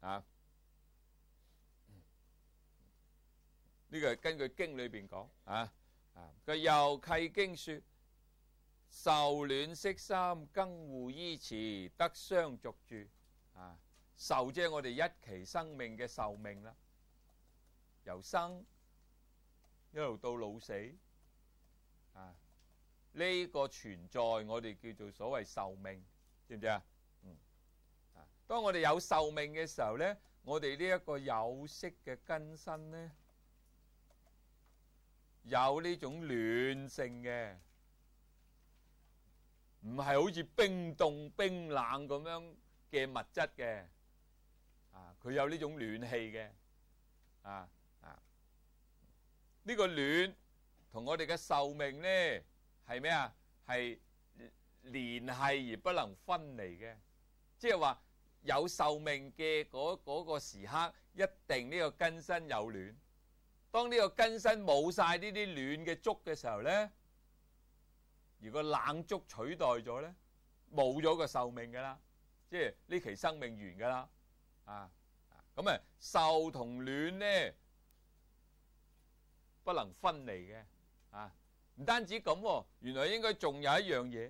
呢個係根據經裏邊講佢又契經說，受暖色心更互依持，得相續住。受即係我哋一期生命嘅壽命啦，由生一路到老死，呢個存在我哋叫做所謂壽命，知唔知啊？當我哋有壽命嘅時候呢，我哋呢一個有色嘅根身呢，有呢種暖性嘅，唔係好似冰凍冰冷咁樣嘅物質嘅，佢有呢種暖氣嘅，呢個暖同我哋嘅壽命呢係咩啊？係連繫而不能分離嘅，即係話。有壽命嘅嗰個時刻，一定呢個根身有暖。當呢個根身冇晒呢啲暖嘅觸嘅時候呢，如果冷觸取代咗呢，冇咗個壽命噶啦，即係呢期生命完噶啦。咁壽同暖呢不能分離嘅。唔單止咁，原來應該仲有一樣嘢。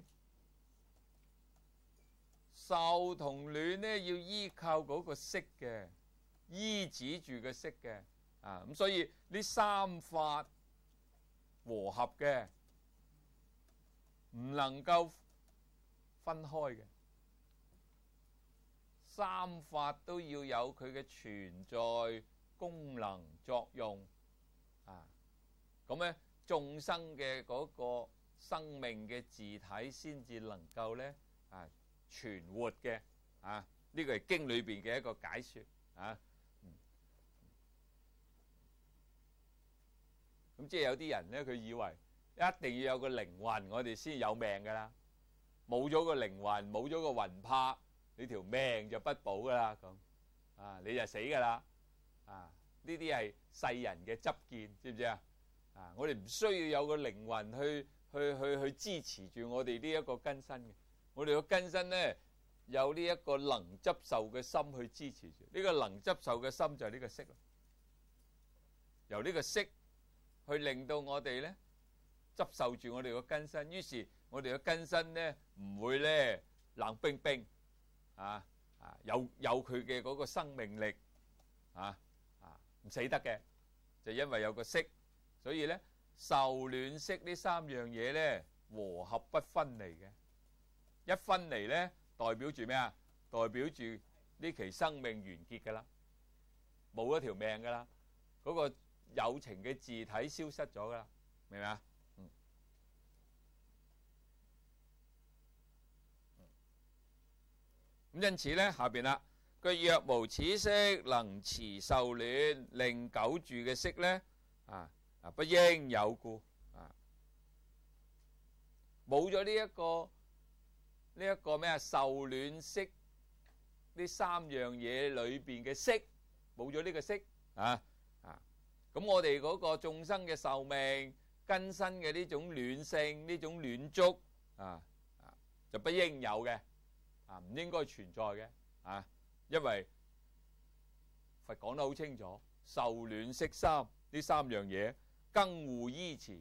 受同暖呢，要依靠嗰個色嘅，依止住個色嘅，咁所以呢三法和合嘅，唔能夠分開嘅，三法都要有佢嘅存在功能作用，咁呢眾生嘅嗰個生命嘅自體先至能夠呢存活嘅，呢個係經裏邊嘅一個解說，咁即係有啲人咧，佢以為一定要有個靈魂，我哋先有命噶啦，冇咗個靈魂，冇咗個魂魄，你條命就不保噶啦，咁，你就死噶啦，呢啲係世人嘅執見，知唔知啊？我哋唔需要有個靈魂去支持住我哋呢一個根身嘅。我哋個根身呢，有呢一個能執受嘅心去支持住，呢個能執受嘅心就係呢個色啦。由呢個色去令到我哋呢執受住我哋個根身，於是我哋個根身呢唔會呢冷冰冰，有佢嘅嗰個生命力，唔死得嘅，就因為有個色，所以呢受暖色呢三樣嘢呢和合不分離嘅。一分離呢，代表住咩啊？代表住呢期生命完結噶啦，冇咗條命噶啦，嗰個有情嘅自體消失咗噶啦，明唔明啊？ 咁因此咧，下邊啦，佢若無此色，能持受暖，令久住嘅色咧，不應有故。冇咗呢一個咩啊？受暖色呢三樣嘢裏邊嘅色，冇咗呢個色咁我哋嗰個眾生嘅壽命、根身嘅呢種暖性、呢種暖足就不應有嘅，唔應該存在嘅因為佛講得好清楚，受暖色三呢三樣嘢更互依持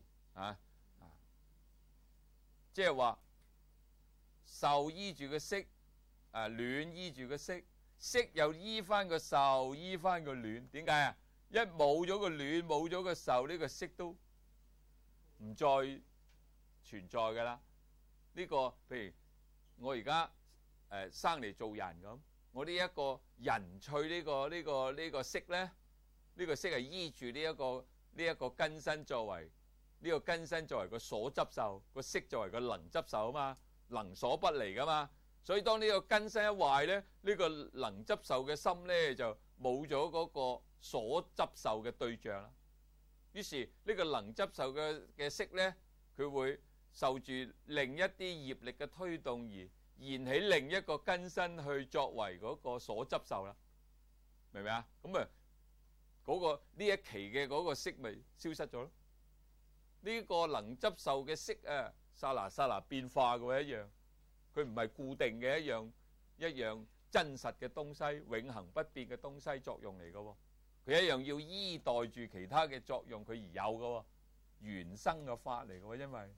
即係話受依住個色，暖依住個色，色又依翻個受，依翻個暖。點解啊？一冇咗個暖，冇咗個受，呢個色都唔再存在噶啦。呢個譬如我而家生嚟做人咁，我呢一個人趣呢個色咧，呢個色係依住呢一個根身作為。呢個根身作為個所執受，個色作為個能執受啊嘛，能所不離噶嘛，所以當呢個根身一壞咧，呢個能執受嘅心咧就冇咗嗰個所執受嘅對象啦。於是呢個能執受嘅色咧，佢會受住另一啲業力嘅推動而燃起另一個根身去作為嗰個所執受啦，明唔明啊？咁啊，嗰個呢一期嘅嗰個色咪消失咗咯。呢個能執受嘅色剎那剎那變化嘅一樣，佢唔係固定嘅一樣真實嘅東西，永恆不變嘅東西作用嚟嘅喎，佢一樣要依代住其他嘅作用佢而有嘅喎，原生嘅法嚟嘅喎，因為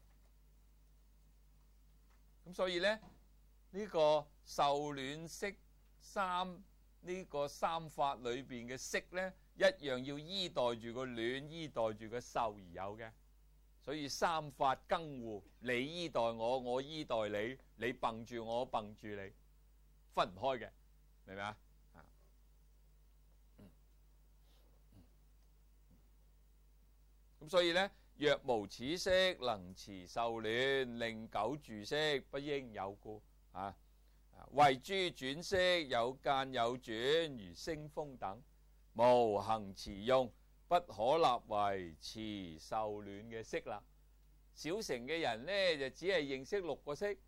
咁所以咧呢個受暖色三呢個三法裏邊嘅色咧，一樣要依代住個暖，依代住個受而有嘅。所以三法更互，你依代我，我依代你，你蹦住我，蹦住你，分唔開嘅，明唔明啊？咁所以咧，若無此色，能持受暖，令久住色，不應有故為諸轉色，有間有轉，如星風等，無行持用。不可立為持受暖嘅色啦。小乘嘅人呢，就只係認識六個色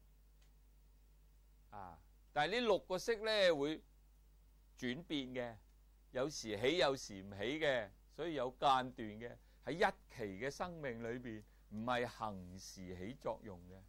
但係呢六個色呢會轉變嘅，有時起有時唔起嘅，所以有間斷嘅。喺一期嘅生命裏邊，唔係恆時起作用嘅。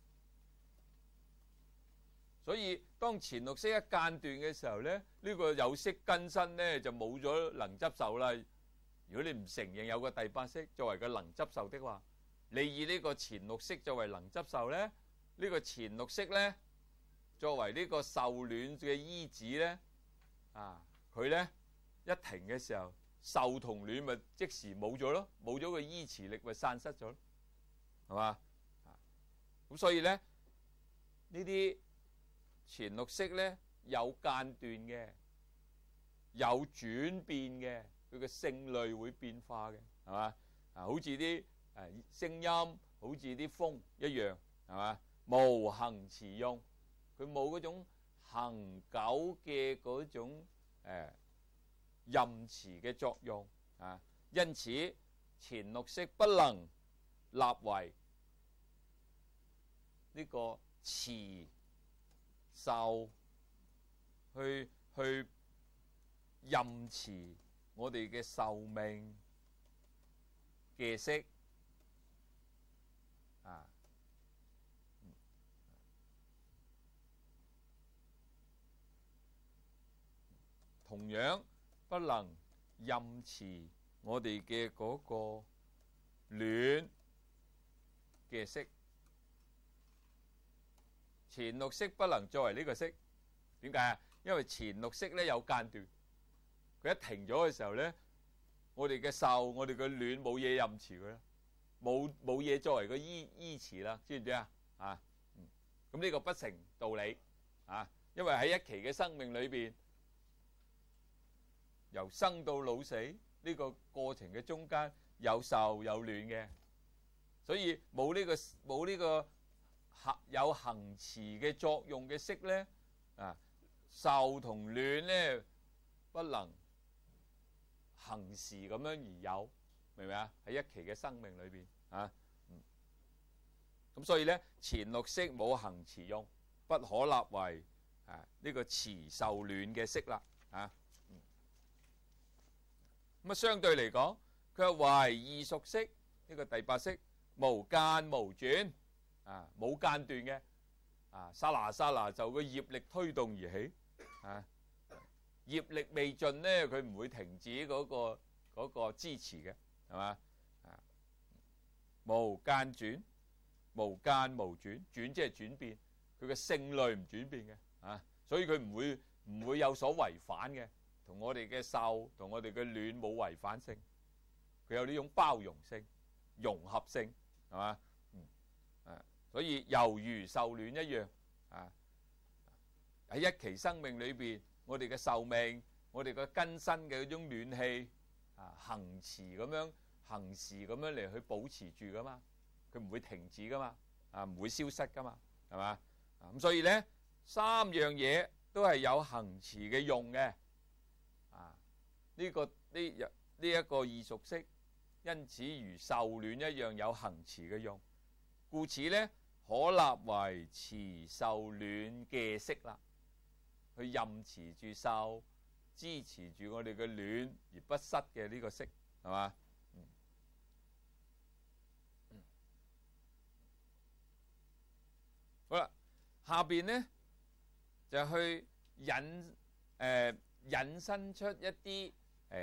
所以當前六色一間斷嘅時候呢，呢個有色根身呢就冇咗能執受啦。如果你唔承認有個第八識作為個能執受的話，你以呢個前六識作為能執受咧，呢個前六識咧作為呢個受暖嘅依止咧，佢咧一停嘅時候，受同暖咪即時冇咗咯，冇咗個依持力咪散失咗咯，係嘛？咁所以咧呢啲前六識咧有間斷嘅，有轉變嘅。佢嘅性類會變化嘅，係嘛？好似啲聲音，好似啲風一樣，係嘛？無行持用，佢冇嗰種恆久嘅嗰種任持嘅作用因此前六識不能立為呢個持受去任持我哋嘅壽命嘅色同樣不能任持我哋嘅嗰個暖嘅色。前六識不能作為呢個色，點解啊？因為前六識咧有間斷。佢一停咗嘅時候咧，我哋嘅受、我哋嘅暖冇嘢任持佢啦，冇嘢作為個依持啦，知唔知啊？咁呢個不成道理因為喺一期嘅生命裏邊，由生到老死呢個過程嘅中間有受有暖嘅，所以冇呢個有行持嘅作用嘅色咧受同戀咧不能行時咁樣而有，明唔明啊？喺一期嘅生命裏邊啊，咁所以咧前六識冇行持用，不可立為呢個持受戀嘅識啦啊。咁啊，相對嚟講，佢話為異熟識呢個第八識無間無轉啊，冇間斷嘅啊，剎那剎那就個業力推動而起啊，業力未盡咧，佢唔會停止嗰個支持嘅，係嘛啊？無間轉，無間無轉，轉即係轉變，佢嘅性類唔轉變嘅啊，所以佢唔會有所違反嘅。同我哋嘅受同我哋嘅戀冇違反性，佢有呢種包容性、融合性，係嘛？所以猶如受戀一樣啊！喺一期生命裏邊，我哋嘅壽命、我哋嘅根身嘅嗰種暖氣啊，行時咁樣嚟去保持住噶嘛，佢唔會停止噶嘛，啊唔會消失噶嘛，係嘛？咁所以咧，三樣嘢都係有行持嘅用嘅。呢一個異熟識，因此如受戀一樣有行持嘅用，故此咧可立為持受戀嘅識啦，去任持住受，支持住我哋嘅戀而不失嘅呢個識，係嘛？好啦，下邊咧就去引申出一啲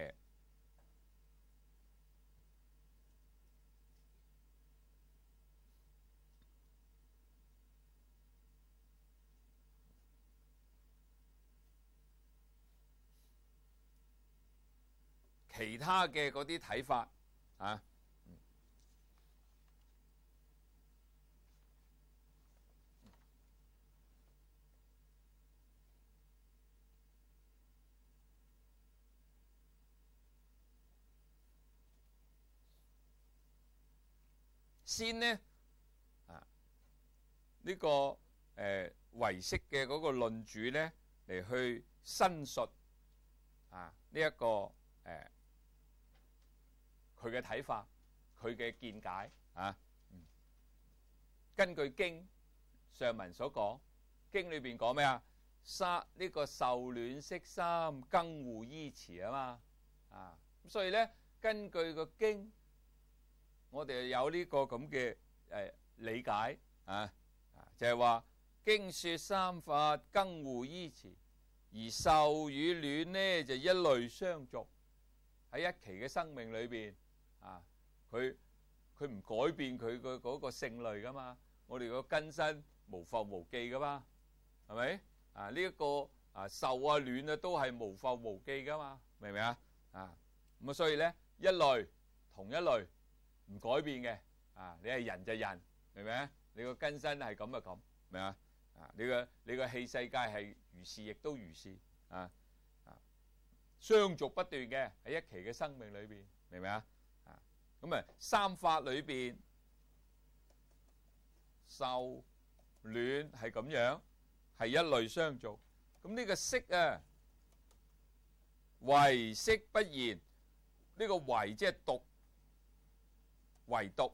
其他嘅嗰啲睇法啊。先呢呢個唯識嘅嗰個論主咧嚟去申述呢一個佢嘅睇法，佢嘅見解啊。根據經上文所講，經裏邊講咩啊？呢個受戀識三更互依持啊嘛啊，咁所以咧根據個經。我哋有呢個咁嘅理解啊，就係話經說三法更互依持，而受與戀呢就一類相續。喺一期嘅生命裏邊啊，佢唔改變佢嘅嗰個性類噶嘛，我哋個根身無復無記噶嘛，係咪啊？呢一個受啊戀啊都係無復無記噶嘛，明唔明啊？咁啊，所以咧一類同一類。唔改變嘅啊！你係人就人，明唔明啊？你個根身係咁就咁，明啊？你個氣世界係如是，亦都如是相續不斷嘅喺一期嘅生命裏邊，明唔明啊？咁啊，三法裏邊受戀係咁樣，係一類相續。咁呢個識啊，唯識不然。呢個唯即係獨。唯獨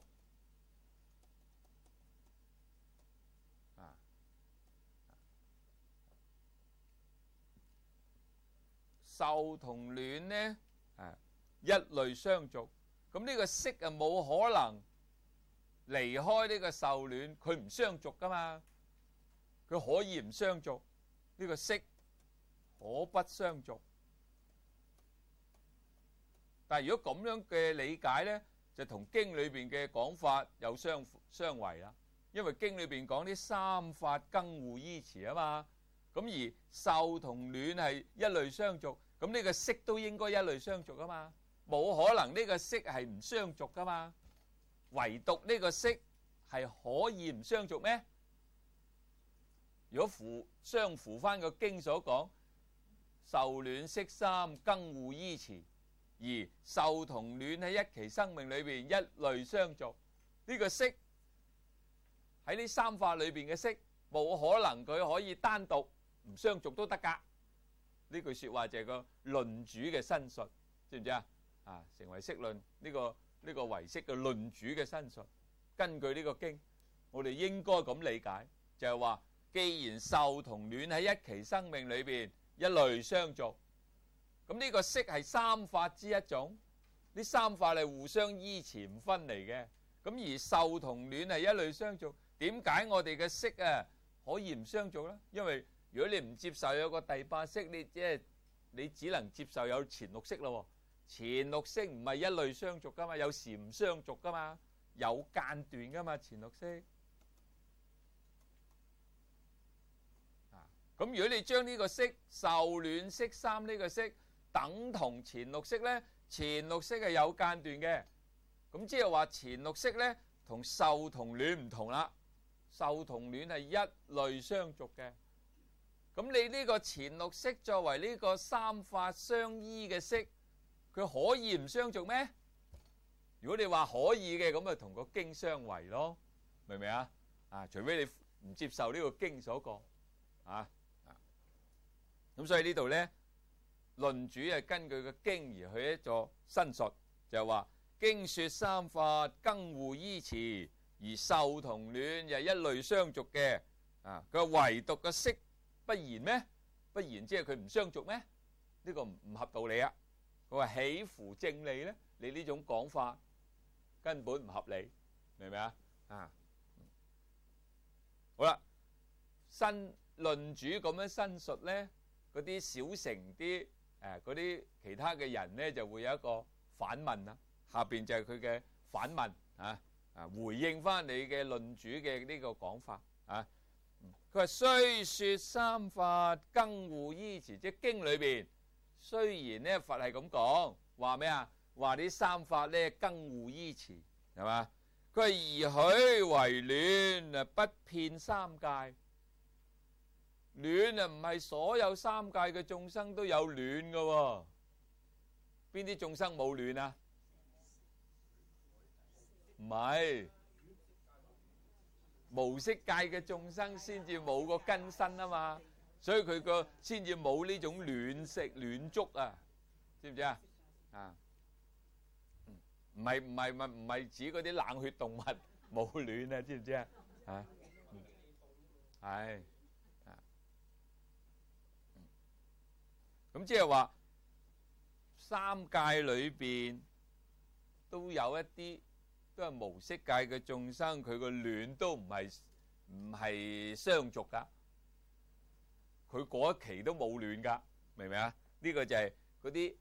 受同戀呢一類相續，咁呢個識啊冇可能離開呢個受戀，佢唔相續噶嘛，佢可以唔相續，呢個識可不相續。但係如果咁樣嘅理解呢，就同經裏邊嘅講法有相違啦，因為經裏邊講啲三法更互依持啊嘛，咁而受同戀係一類相續，咁呢個識都應該一類相續啊嘛，冇可能呢個識係唔相續噶嘛，唯獨呢個識係可以唔相續咩？如果相符翻個經所講，受戀識三更互依持。而受同戀喺一期生命裏邊一類相續，呢個識喺呢三法裏邊嘅識，冇可能佢可以單獨唔相續都得㗎。呢句説話就係個論主嘅申述，知唔知啊？啊，成為釋論呢個唯識嘅論主嘅申述，根據呢個經，我哋應該咁理解，就係話，既然受同戀喺一期生命裏邊一類相續，咁呢個識係三法之一種，呢三法係互相依持唔分離嘅。咁而受同戀係一類相續，點解我哋嘅識啊可以唔相續呢？因為如果你唔接受有個第八識，你只能接受有前六識咯。前六識唔係一類相續噶嘛，有時唔相續噶嘛，有間斷噶嘛，前六識。咁如果你將呢個識受戀識三呢個識等同前六識呢，前六識係有間斷嘅。咁即係話前六識呢同受同戀唔同啦，受同戀係一類相續嘅。咁你呢個前六識作為呢個三法相依嘅識，佢可以唔相續咩？如果你話可以嘅，咁咪同個經相違咯，明唔明啊？啊，除非你唔接受呢個經所講啊。咁所以呢度咧，論主係根據個經而去一座申述，就係話經說三法更互依持，而受同戀又一類相續嘅。啊，佢話唯獨個識不然咩？不然即係佢唔相續咩？呢個唔合道理啊！佢話豈符正理咧？你呢種講法根本唔合理，明唔明啊？啊，好啦，論主咁樣申述咧，嗰啲小乘啲嗰啲其他嘅人咧就會有一個反問啦。下邊就係佢嘅反問啊，回應翻你嘅論主嘅呢個講法啊。佢話雖說三法更互依持，即係經裏邊雖然咧佛係咁講，話咩啊？話啲三法咧更互依持，係嘛？佢話而許為戀啊，不遍三界。戀啊唔係所有三界嘅眾生都有戀㗎喎，邊啲眾生冇戀啊？唔係。無色界嘅眾生先至冇個根身啊嘛，所以佢個先至冇呢種戀色戀觸啊，知唔知啊？啊，唔係指嗰啲冷血動物冇戀啊，知唔知啊？啊，係啊，咁即係話三界裏邊都有一啲。都係無色界嘅眾生，佢個戀都唔係相續噶，佢嗰一期都冇戀噶，明唔明啊？呢個就係嗰啲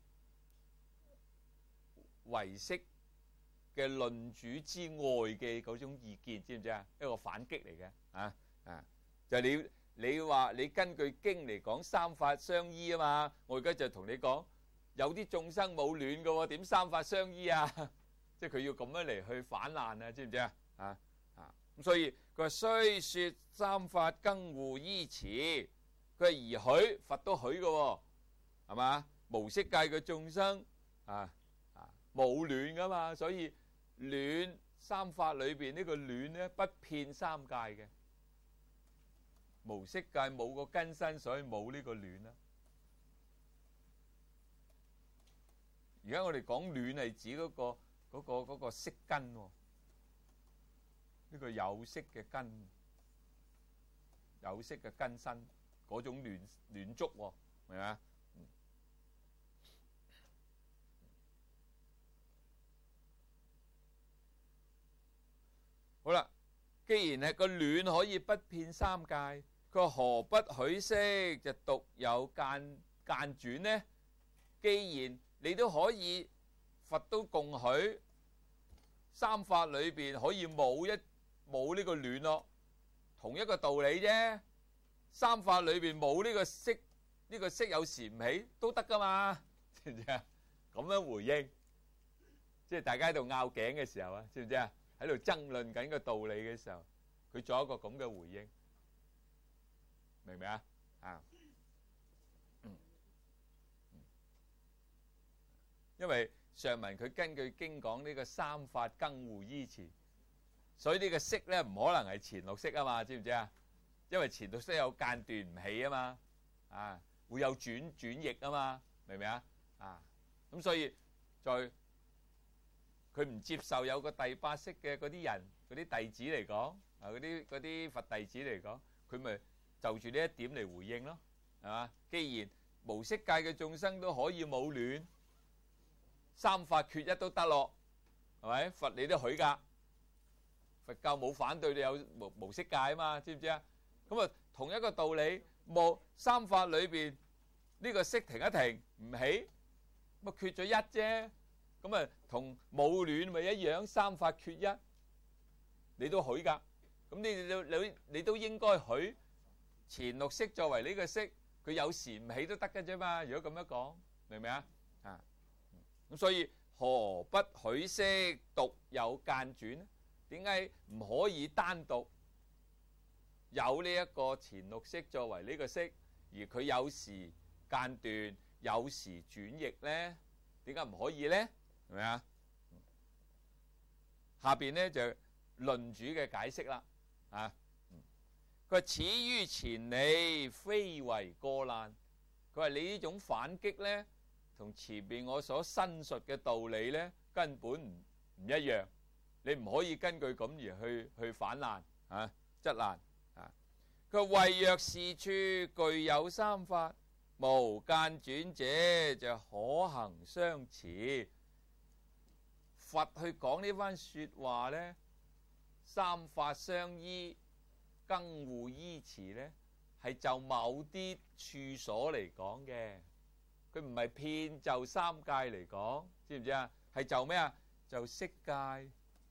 唯識嘅論主之外嘅嗰種意見，知唔知啊？一個反擊嚟嘅就係你話你根據經嚟講三法相依啊嘛，我而家就同你講，有啲眾生冇戀嘅喎，點三法相依啊？即係佢要咁樣嚟去反爛啊，知唔知啊？咁所以佢話雖說三法更互依持，佢係而許佛都許嘅喎，係嘛？無色界嘅眾生冇戀噶嘛，所以戀三法裏邊呢個戀咧不遍三界嘅，無色界冇個根身，所以冇呢個戀啦。而家我哋講戀係指嗰個色根喎，呢個有色嘅根，有色嘅根身嗰種戀觸喎，明嘛？好啦，既然係個戀可以不遍三界，佢話何不許識就獨有間轉呢？既然你都可以。佛都共許三法裏邊可以冇呢個戀咯，同一個道理啫。三法裏邊冇呢個識，呢個識有時唔起都得噶嘛，知唔知啊？咁樣回應，即係大家喺度拗頸嘅時候啊，知唔知啊？喺度爭論緊個道理嘅時候，佢做一個咁嘅回應，明唔明啊？因為上文佢根據經講呢個三法更互依持，所以呢個識咧唔可能係前六識啊嘛，知唔知啊？因為前六識有間斷唔起啊嘛， 啊，會有轉譯啊嘛，明唔明啊？啊，咁所以在佢唔接受有個第八識嘅嗰啲人嗰啲弟子嚟講，啊嗰啲佛弟子嚟講，佢咪就住呢一點嚟回應咯，係嘛？既然無色界嘅眾生都可以冇亂，三法缺一都得咯，係咪？佛你都許噶，佛教冇反對你有無色界啊嘛，知唔知啊？咁啊，同一個道理，冇三法裏邊呢個識停一停唔起，咁啊缺咗一啫。咁啊，同冇亂咪一樣，三法缺一，你都許噶。咁你都應該許前六識作為呢個識，佢有時唔起都得嘅啫嘛。如果咁樣講，明唔明啊？啊，咁所以何不許識獨有間轉呢？點解唔可以單獨有呢一個前六識作為呢個識，而佢有時間斷，有時轉譯呢？點解唔可以呢？係咪啊？下邊咧就論主嘅解釋啦。啊，佢話此於前理，非為過難。佢話你呢種反擊咧，同前邊我所申述嘅道理咧，根本唔一樣。你唔可以根據咁而去反難啊，質難啊。佢話唯若是處具有三法，無間轉者，就可行相持。佛去講呢番說話呢，三法相依，更互依持呢，係就某啲處所嚟講嘅，佢唔係遍就三界嚟講，知唔知啊？係就咩啊？就色界、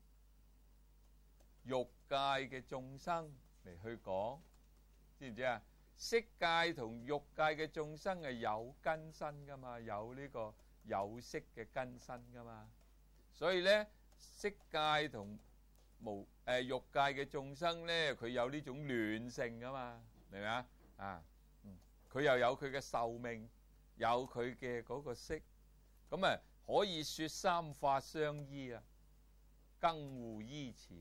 欲界嘅眾生嚟去講，知唔知啊？色界同欲界嘅眾生係有根身噶嘛，有呢個有色嘅根身噶嘛。所以咧，色界同欲界嘅眾生咧，佢有呢種亂性噶嘛，明唔明啊？啊，佢又有佢嘅壽命，有佢嘅嗰個色，咁啊可以說三法相依啊，更互依持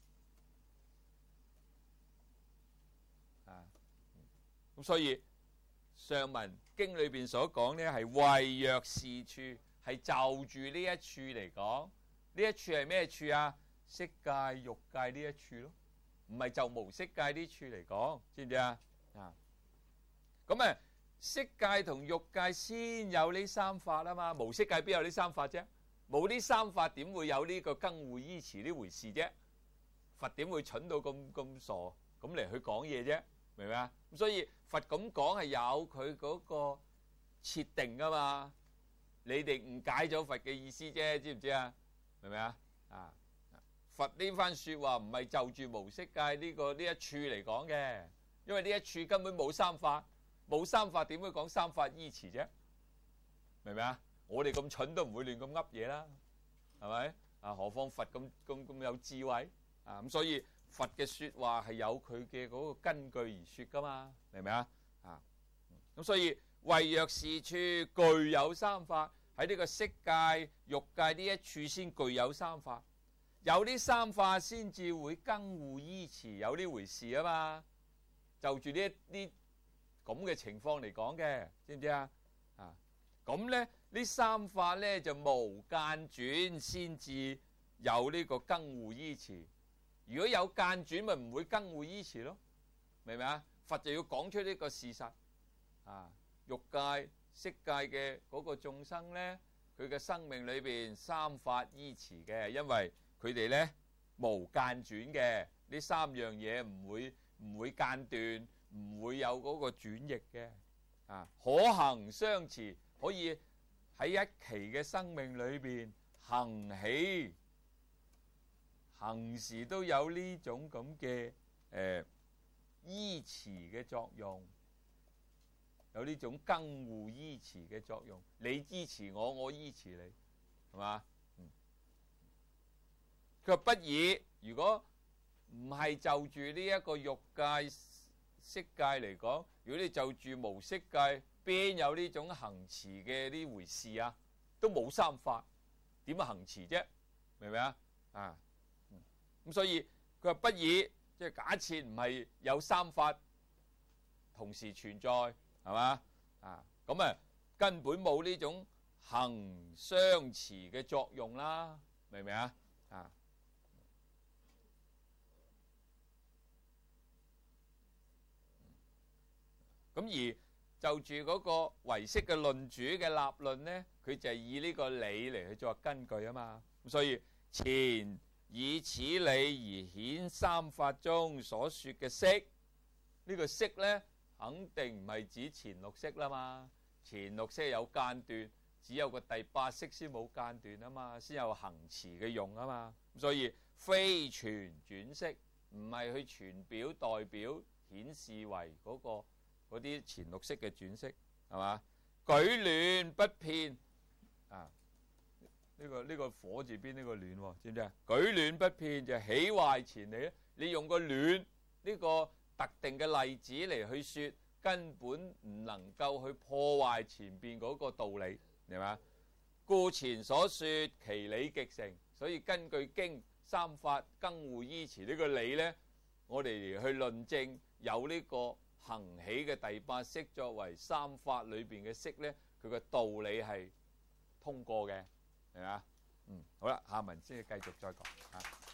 啦。啊，咁所以上文經裏邊所講咧，係唯若是處。係就住呢一處嚟講，呢一處係咩處啊？色界、欲界呢一處咯，唔係就無色界呢處嚟講，知唔知啊？啊，咁啊，色界同欲界先有呢三法啊嘛，無色界邊有呢三法啫？冇呢三法點會有呢個更互依持呢回事啫？佛點會蠢到咁傻咁嚟去講嘢啫？明唔明啊？咁所以佛咁講係有佢嗰個設定噶嘛。你哋誤解咗佛嘅意思啫，知唔知啊？明唔明啊？啊，佛呢番説話唔係就住無色界呢一處嚟講嘅，因為呢一處根本冇三法，冇三法點會講三法依持啫？明唔明啊？我哋咁蠢都唔會亂咁噏嘢啦，係咪？啊，何況佛咁有智慧啊？咁所以佛嘅説話係有佢嘅嗰個根據而説噶嘛？明唔明啊？啊，咁所以。唯若是處具有三法，喺呢個色界、欲界呢一處先具有三法，有呢三法先至會更互依持，有呢回事啊嘛。就住呢咁嘅情況嚟講嘅，知唔知啊？啊，咁咧呢三法咧就無間轉先至有呢個更互依持。如果有間轉，咪唔會更互依持咯，明唔明啊？佛就要講出呢個事實啊。欲界、色界嘅嗰個眾生呢，佢嘅生命裏邊三法依持嘅，因為佢哋呢無間轉嘅，呢三樣嘢唔會間斷，唔會有嗰個轉譯嘅，啊，可行相持，可以喺一期嘅生命裏邊行起，行時都有呢種咁嘅依持嘅作用。有呢種更互依持嘅作用，你支持我，我依持你，係嘛？佢話不以，如果唔係就住呢一個欲界、色界嚟講，如果你就住無色界，邊有呢種行持嘅呢回事啊？都冇三法，點行持啫？明唔明啊？啊，咁所以佢話不以，即係假設唔係有三法同時存在。 係嘛？啊，咁啊根本冇呢種行相持嘅作用啦，明唔明啊？啊，咁而就住嗰個唯識嘅論主嘅立論呢，佢就係以呢個理嚟去作根據啊嘛。咁所以前以此理而顯三法中所說嘅識，呢個識呢，肯定唔係指前六識啦嘛。前六識有間斷，只有個第八識先冇間斷啊嘛，先有行持嘅用啊嘛。所以非全轉識，唔係去傳表代表顯示為嗰啲前六識嘅轉識，係嘛？舉亂不遍啊！呢個火字邊呢個亂喎，知唔知啊？舉亂不遍就係起壞前理咧。你用個亂呢個特定嘅例子嚟去説，根本唔能夠去破壞前邊嗰個道理，係嘛？故前所説其理極成，所以根據經三法更互依持呢個理呢，我哋嚟去論證有呢個行起嘅第八識作為三法裏邊嘅識呢，佢嘅道理係通過嘅，係嘛？好啦，下文先繼續再講啊。